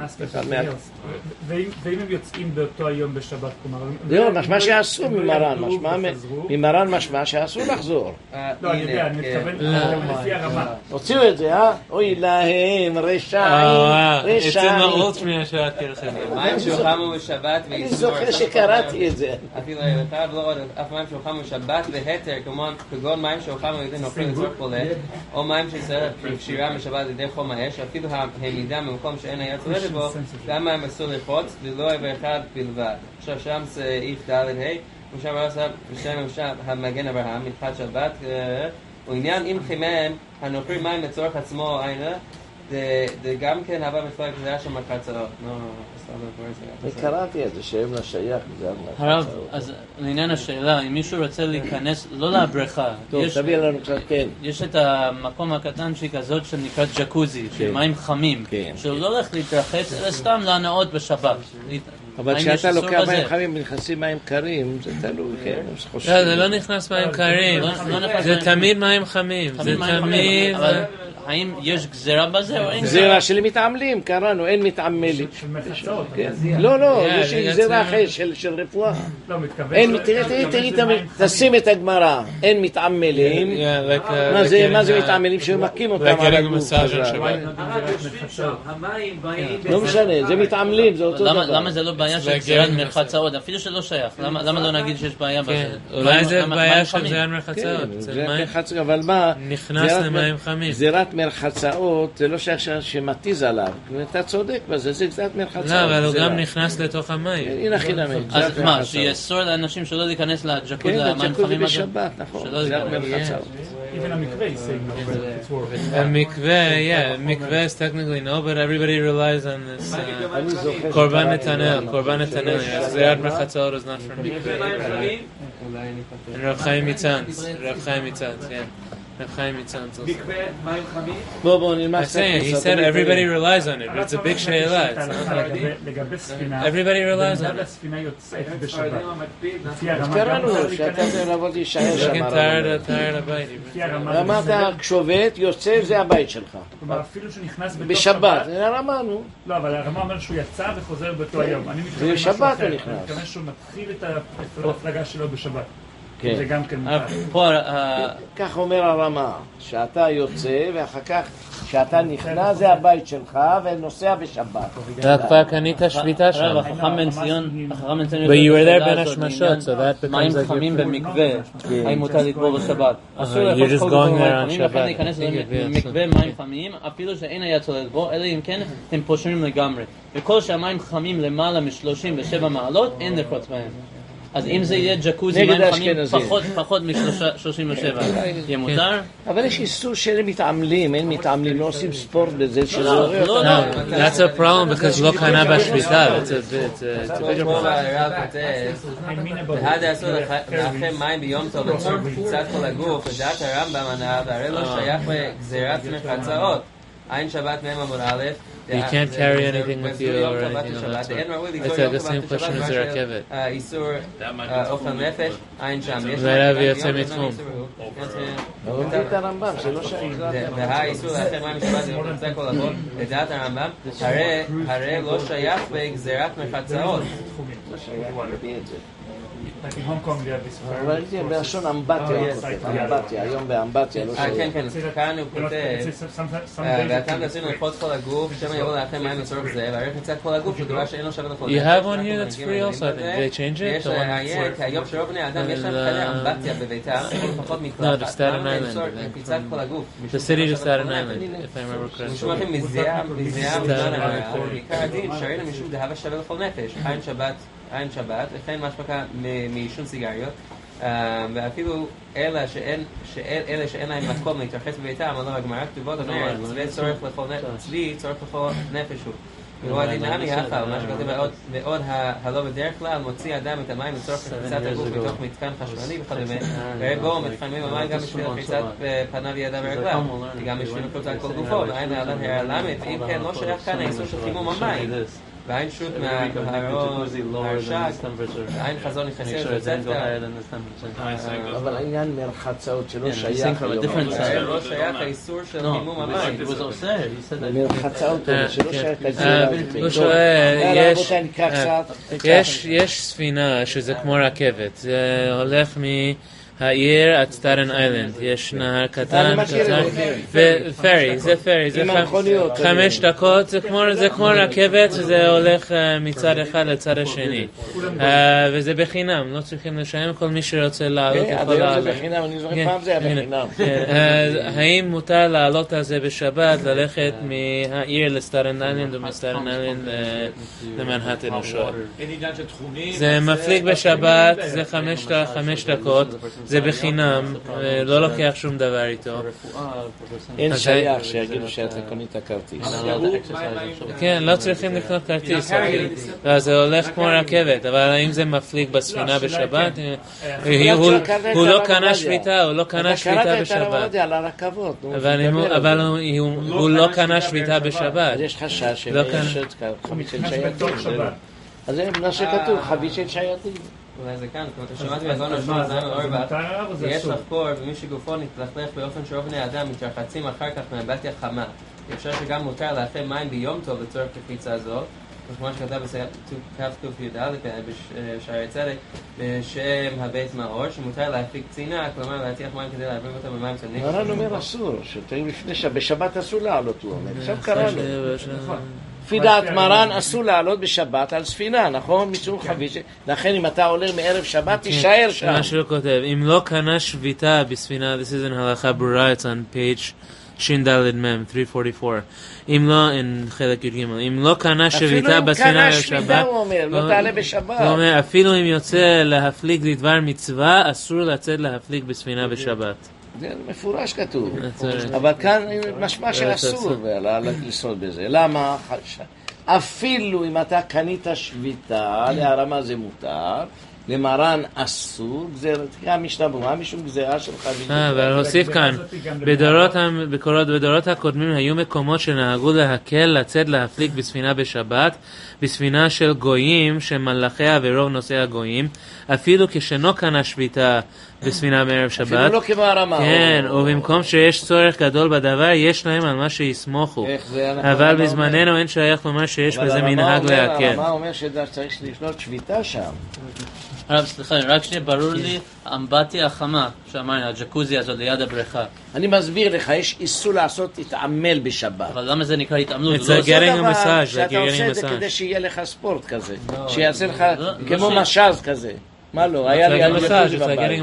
ואם הם יוצאים באותו היום בשבת, לא, משמע שעשו ממרן משמע שעשו לחזור. לא, אני יודע, אני מתכוון לפי הרמה. הוציאו את זה, אוי להם, רשעים. It's in the old Shmirat Shachar. מים שהוחמו בשבת אני זוכר שקראתי את זה. אפילו חייב לא עוד, אף מים שהוחמו בשבת והתר, כגון מים שהוחמו על ידי נוכרי לצורך פולה, או מים שישראל קשירה משבת על ידי חום האש, אפילו העמידה במקום שאין היה צורך בו, גם מים אסור לרחוץ, ולא עבר אחד בלבד. עכשיו שם סעיף ד' ה', ושם רס"ב ושם המגן אברהם, מלכת שבת, ועניין אם חימם הנוכרי מים לצורך עצמו עינה, זה גם כן הבא מפלג, זה היה שם מלכת קראתי את זה, שהם לשייך, זה הרב, אז לעניין השאלה, אם מישהו רוצה להיכנס, לא לבריכה, טוב, תביא לנו קצת, כן. יש את המקום הקטנצ'י כזאת שנקראת ג'קוזי, של מים חמים, שהוא לא הולך להתרחץ, אלא סתם להנאות בשבת. אבל כשאתה לוקח מים חמים ונכנסים מים קרים, זה תלוי, כן, לא, זה לא נכנס מים קרים, זה תמיד מים חמים, זה תמיד... האם יש גזירה בזה או אין גזירה של מתעמלים, קראנו, אין מתעמלים. לא, יש גזירה אחרת של רפואה. תראי, תשים את הגמרא, אין מתעמלים. מה זה מתעמלים? שמקים אותם על הגוף. לא משנה, זה מתעמלים, זה אותו דבר. למה זה לא בעיה של גזירת מרחצאות? אפילו שלא שייך. למה לא נגיד שיש בעיה בזה? אולי זה בעיה של גזירת מרחצאות. אבל מה? נכנס למים חמים. מרחצאות, זה לא שמתיז עליו. אתה צודק בזה, זה קצת מרחצאות. לא, אבל הוא גם נכנס לתוך המים. הנה חינמי. אז מה, שיאסור לאנשים שלא להיכנס לג'קוז למים חמים? כן, ג'קוז בשבת, נכון. זה מרחצאות. Even a mikveh is saying it's worth A mikveh is technically no, but everybody relies on this Korban Netanel. Gzerat Merchatzot is not from mikveh. And Rav Chaim Mitzantz, yeah. Rav Chaim Mitzantz also. I say, he said everybody relies on it, but it's a big she'elah. Everybody relies on it. קראנו שאתה זה לעבוד להישאר שם. תאר לבית. אמרת, כשעובד, יוצא, זה הבית שלך. כלומר, אפילו שנכנס בתוך בשבת, זה הרמה, נו. לא, אבל הרמה אומר שהוא יצא וחוזר באותו היום. זה בשבת הוא נכנס. אני מתכוון שהוא מתחיל את ההפלגה שלו בשבת. זה גם כן כך אומר הרמה, שאתה יוצא ואחר כך שאתה נכנס זה הבית שלך ונוסע בשבת. כבר קנית שביתה שם. החכם בן ציון But you were there בין השמשות, so that becomes מים חמים במקווה, האם מותר לטבול בשבת? You're just going there on Shabbat. להיכנס למקווה מים חמים, אפילו שאין היה צולל בו, אלא אם כן הם פושרים לגמרי. וכל שהמים חמים למעלה מ-37 מעלות, אין לרחוץ בהם. אז אם זה יהיה ג'קוזי מים חמים פחות מ-37, יהיה מותר? אבל יש איסור שאין מתעמלים, אין מתעמלים, לא עושים ספורט בזה שזה לא. That's a problem because לא קנה בשביתה, it's a bigger problem. אחד יעשו לאחם מים ביום טוב לצורך קפיצת כל הגוף, ודעת הרמב"ם הנאה, והרי לא שייך לגזירת מרחצאות. עין שבת מהם עמוד א', You can't carry anything with you or anything of that sort. It's the same question as the רכבת. איסור אוכל נפש, עין שם. זה להביא יוצא מתחום. לומדים את הרמב"ם, שלא שייך. והאיסור לאחר מים שבת זה לא נמצא כל הכל, לדעת הרמב"ם, הרי לא שייך בגזירת מחצאות. Like in Hong Kong they have this אבל זה בלשון אמבטיה, היום באמבטיה, לא כן, כן, כאן הוא כותב, ואתם תעשינו לאכול כל הגוף, שמא יבוא לאחר מים לצורך זה, והרי נמצא כל הגוף, שהוא דבר שאין לו שווה לכל. You have one here that's free also, I think. They change it? יש כי היום שרוב בני אדם יש להם חדר אמבטיה בביתם, לפחות מקלחת. No, the Staten Island. פיצת כל הגוף. The city of Staten Island, if I remember correctly. משום לכם מזיעה בעיקר הדין, שראינו משום דהבה שווה לכל נפש, עין שבת, וכן משפחה מעישון סיגריות, ואפילו אלה שאין להם מקום להתרחץ בביתם, אמרו הגמרא כתובות, צבי צורך לכל נפש הוא. והוא הדין נמי אחר, מה שכותב ועוד הלא בדרך כלל מוציא אדם את המים לצורך רחיצת הגוף בתוך מתקן חשמלי וכדומה, והרי בו מתחממים המים גם בשביל רחיצת פניו וידיו ורגליו, וגם בשביל לקלוט על כל גופו, ועין העלם הרלמת, ואם כן לא שייך כאן האיסור של חימום המים. ועין שוט מהרשג, ועין חזון יחסר וצטה. אבל העניין מרחצאות שלא שייך לא שייך האיסור של חימום המים. מרחצאות שלא שייך הוא שואל, יש ספינה שזה כמו רכבת, זה הולך העיר עד סטאטן איילנד, יש נהר קטן, ופרי, זה 5 דקות, זה כמו רכבת, זה הולך מצד אחד לצד השני, וזה בחינם, לא צריכים לשלם, כל מי שרוצה לעלות יכול לעלות. זה בחינם, אני זוכר פעם זה היה בחינם. האם מותר לעלות על זה בשבת, ללכת מהעיר לסטאטן איילנד ומסטאטן איילנד למנהטן או שואל? זה מפליג בשבת, זה 5 דקות, זה בחינם, לא לוקח שום דבר איתו. אין שייך שיגידו שאתה קונית כרטיס. כן, לא צריכים לקנות כרטיס. זה הולך כמו רכבת, אבל האם זה מפליג בספינה בשבת? הוא לא קנה שביתה, הוא לא קנה שביתה בשבת. אבל הוא לא קנה שביתה בשבת. יש חשש שיש חבית של שייטים. אז זה מה שכתוב, חבית של שייטים. אולי זה כאן, כמו שמעתי מהזון ראשון, זמן אורבך, יש לחקור במי שגופו נתלכלך באופן שרוב בני אדם מתרחצים אחר כך מאמבטיה חמה. אפשר שגם מותר לאחר מים ביום טוב לצורך קפיצה זו, כמו שכתב בכ"ק י"ד בשערי צדק, בשם הבית מאור, שמותר להפיק צינה, כלומר להטיח מים כדי להעביר אותם במים של נפש. הר"ן אומר אסור, שתראו לפני שבשבת אסור לעלות, הוא אומר, עכשיו קראנו. לפי דעת מרן אסור לעלות בשבת על ספינה, נכון? מצום חבית, לכן אם אתה עולה מערב שבת, תישאר שם. מה שהוא כותב, אם לא קנה שביתה בספינה, this is in הלכה ברורה, it's on page ש"ד מם, 344. אם לא, in חלק י"ג, אם לא קנה שביתה בספינה בשבת, אפילו אם קנה שביתה, הוא אומר, לא תעלה בשבת. הוא אומר, אפילו אם יוצא להפליג לדבר מצווה, אסור לצאת להפליג בספינה בשבת. זה מפורש כתוב, אבל כאן משמע שאסור לסוד בזה. למה? אפילו אם אתה קנית שביתה, להרמה זה מותר, למרן אסור, גם משתבומה משום גזירה שלך. אבל הוסיף כאן, בדורות הקודמים היו מקומות שנהגו להקל לצאת להפליג בספינה בשבת, בספינה של גויים שמלאכיה ורוב נושאי הגויים, אפילו כשנו קנה שביתה בספינה בערב שבת. אפילו לא כמו הרמה. כן, ובמקום שיש צורך גדול בדבר, יש להם על מה שיסמוכו. אבל בזמננו אין שייך לומר שיש בזה מנהג להקל. הרמה אומר שצריך לפנות שביתה שם. הרב, סליחה, רק שנייה ברור לי, האמבטיה החמה, שאמרנו, הג'קוזי הזאת ליד הבריכה. אני מסביר לך, יש איסור לעשות התעמל בשבת. אבל למה זה נקרא התעמלות? זה getting a massage, שאתה עושה את זה כדי שיהיה לך ספורט כזה. שיעשה לך כמו משאז כזה. מה לא? היה לי ג'קוזי בבית.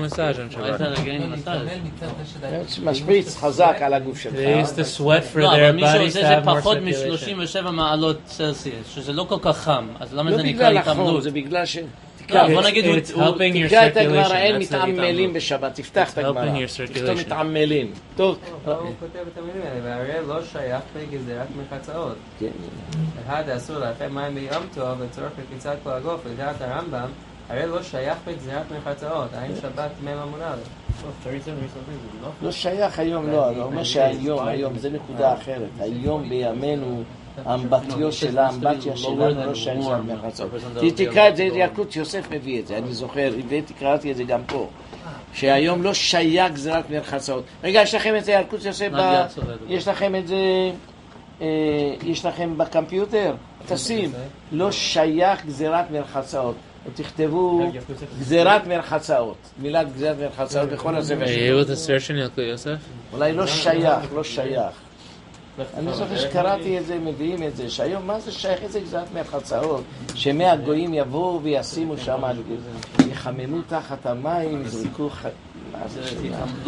משפריץ חזק על הגוף שלך. לא, אבל מי שעושה זה פחות מ-37 מעלות צלסיוס, שזה לא כל כך חם, אז למה זה נקרא התעמלות? זה בגלל ש... בוא נגיד, תקרא את הגמרא, אין מתעמלים בשבת, תפתח את הגמרא, תכתוב מתעמלים. טוב. הוא כותב את המילים האלה, והרי לא שייך בגזירת מחצאות. אחד, אסור לאחר מים ביום טוב לצורך בקיצת כל הגוף, לדעת הרמב"ם, הרי לא שייך בגזירת מחצאות, האם שבת מם אמונה לו. לא שייך היום, לא, אני אומר שהיום, זה נקודה אחרת. היום בימינו, האמבטיה שלנו לא שייך זרעת מרחצאות. תקרא את זה, ילקוט יוסף מביא את זה, אני זוכר, קראתי את זה גם פה. שהיום לא שייך זרעת מרחצאות. רגע, יש לכם את זה, ילקוט יוסף, יש לכם את זה, יש לכם בקמפיוטר? תשים, לא שייך גזירת מרחצאות. תכתבו גזירת מרחצאות, מילת גזירת מרחצאות בכל הספר. יראו את הסרט של ילקוט יוסף? אולי לא שייך. אני זוכר שקראתי את זה, מביאים את זה, שהיום מה זה שייך איזה גזירת מרחצאות, שמהגויים יבואו וישימו שם, יחממו תחת המים, יזרקו מה זה שייך?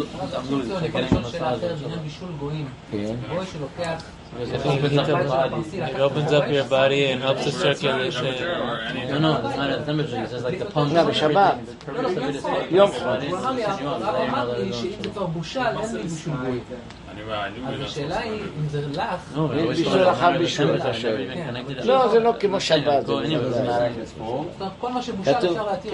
בישול גויים. גוי שלוקח It opens up your body and helps the circulation. No, it's not a temperature. It's just like the pump. בשבת. יום חול. הוא אמר לי שאם זה כבר בושל, אין לי בישול גוי. אז השאלה היא, אם זה לך... בישול אחר בישול. לא, זה לא כמו שבת. כל מה שבושל אפשר להתיר.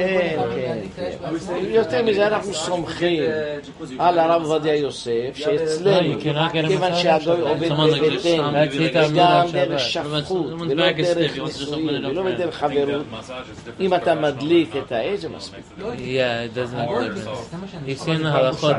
יותר מזה אנחנו סומכים על הרב עובדיה יוסף, שאצלנו, כיוון שהגוי עובד בביתנו, גם דרך שפכות, ולא דרך נישואים, ולא בדרך חברות, אם אתה מדליק את האש, זה מספיק. Yeah, it doesn't work. You've seen the halachot,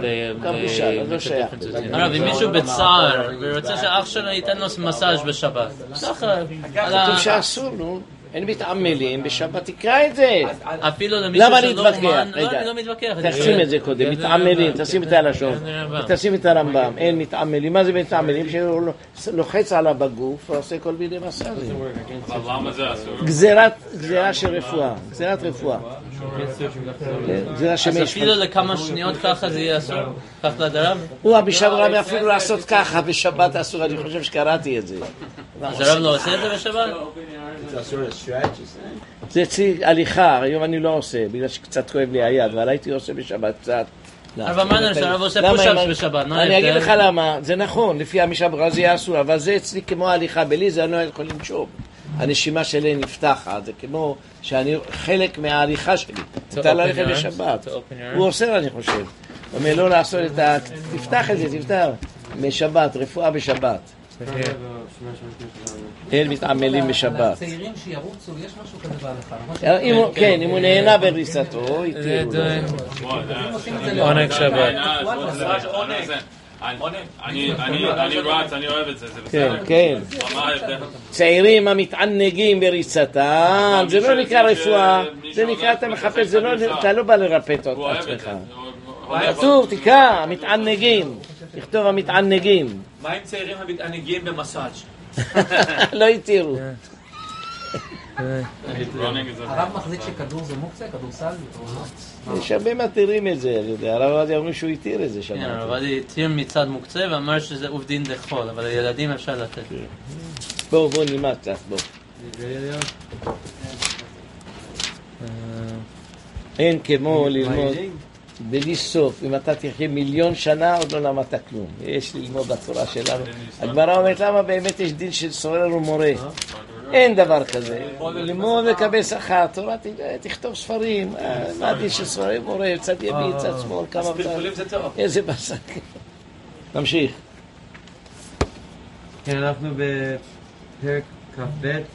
הרב, אם מישהו בצער ורוצה שאח שלו ייתן לו מסאז' בשבת, כתוב שאסור, נו. אין מתעמלים, בשבת תקרא את זה. אפילו למישהו שלא אומן, אני לא מתווכח. תשים את זה קודם, מתעמלים, תשים את הלשון, תשים את הרמב"ם, אין מתעמלים. מה זה מתעמלים? שלוחץ עליו בגוף ועושה כל מיני מסאז'ים. גזירה של רפואה, גזירת רפואה. אז אפילו לכמה שניות ככה זה יהיה אסור? כך לדרב? הוא המשברם אפילו לעשות ככה בשבת אסור, אני חושב שקראתי את זה. אז הרב לא עושה את זה בשבת? זה אצלי הליכה, היום אני לא עושה, בגלל שקצת כואב לי היד, אבל הייתי עושה בשבת קצת. אבל מה נראה שהרב עושה פושאפס בשבת? אני אגיד לך למה, זה נכון, לפי המשברם זה יהיה אסור, אבל זה אצלי כמו הליכה, בלי זה אני לא יכול לנשום. הנשימה שלי נפתחת, זה כמו שאני חלק מהעריכה שלי. אתה ללכת בשבת. הוא עושה, אני חושב. הוא אומר לא לעשות את ה... תפתח את זה, תפתח. משבת, רפואה בשבת. אין מתעמלים בשבת. צעירים שירוצו, יש משהו כזה בהלכה. כן, אם הוא נהנה בריסתו, יתירו לו. עונג שבת. אני רץ, אני אוהב את זה, זה בסדר. כן. צעירים המתענגים בריצתם, זה לא נקרא רפואה, זה נקרא אתה מחפש, אתה לא בא לרפא את עצמך. כתוב, תקרא, המתענגים, תכתוב המתענגים. מה עם צעירים המתענגים במסאז'? לא יתירו. הרב מחזיק שכדור זה מוקצה, כדורסל? יש הרבה מתירים את זה, הרב עובדיה אומר שהוא יתיר את זה. הרב עובדיה יתיר מצד מוקצה ואמר שזה עובדין דחול, אבל לילדים אפשר לתת. בואו נלמד קצת, בואו. אין כמו ללמוד בלי סוף. אם אתה תחיה 1,000,000 שנה עוד לא למדת כלום. יש ללמוד בתורה שלנו. הגמרא אומרת למה באמת יש דין של סורר ומורה. אין דבר כזה. ללמוד לקבל שכר, תורה תכתוב ספרים. מה הדין של סורר ומורה, צד ימין, צד שמאל, כמה פעם. איזה בסק. נמשיך. כן, אנחנו בפרק כ"ב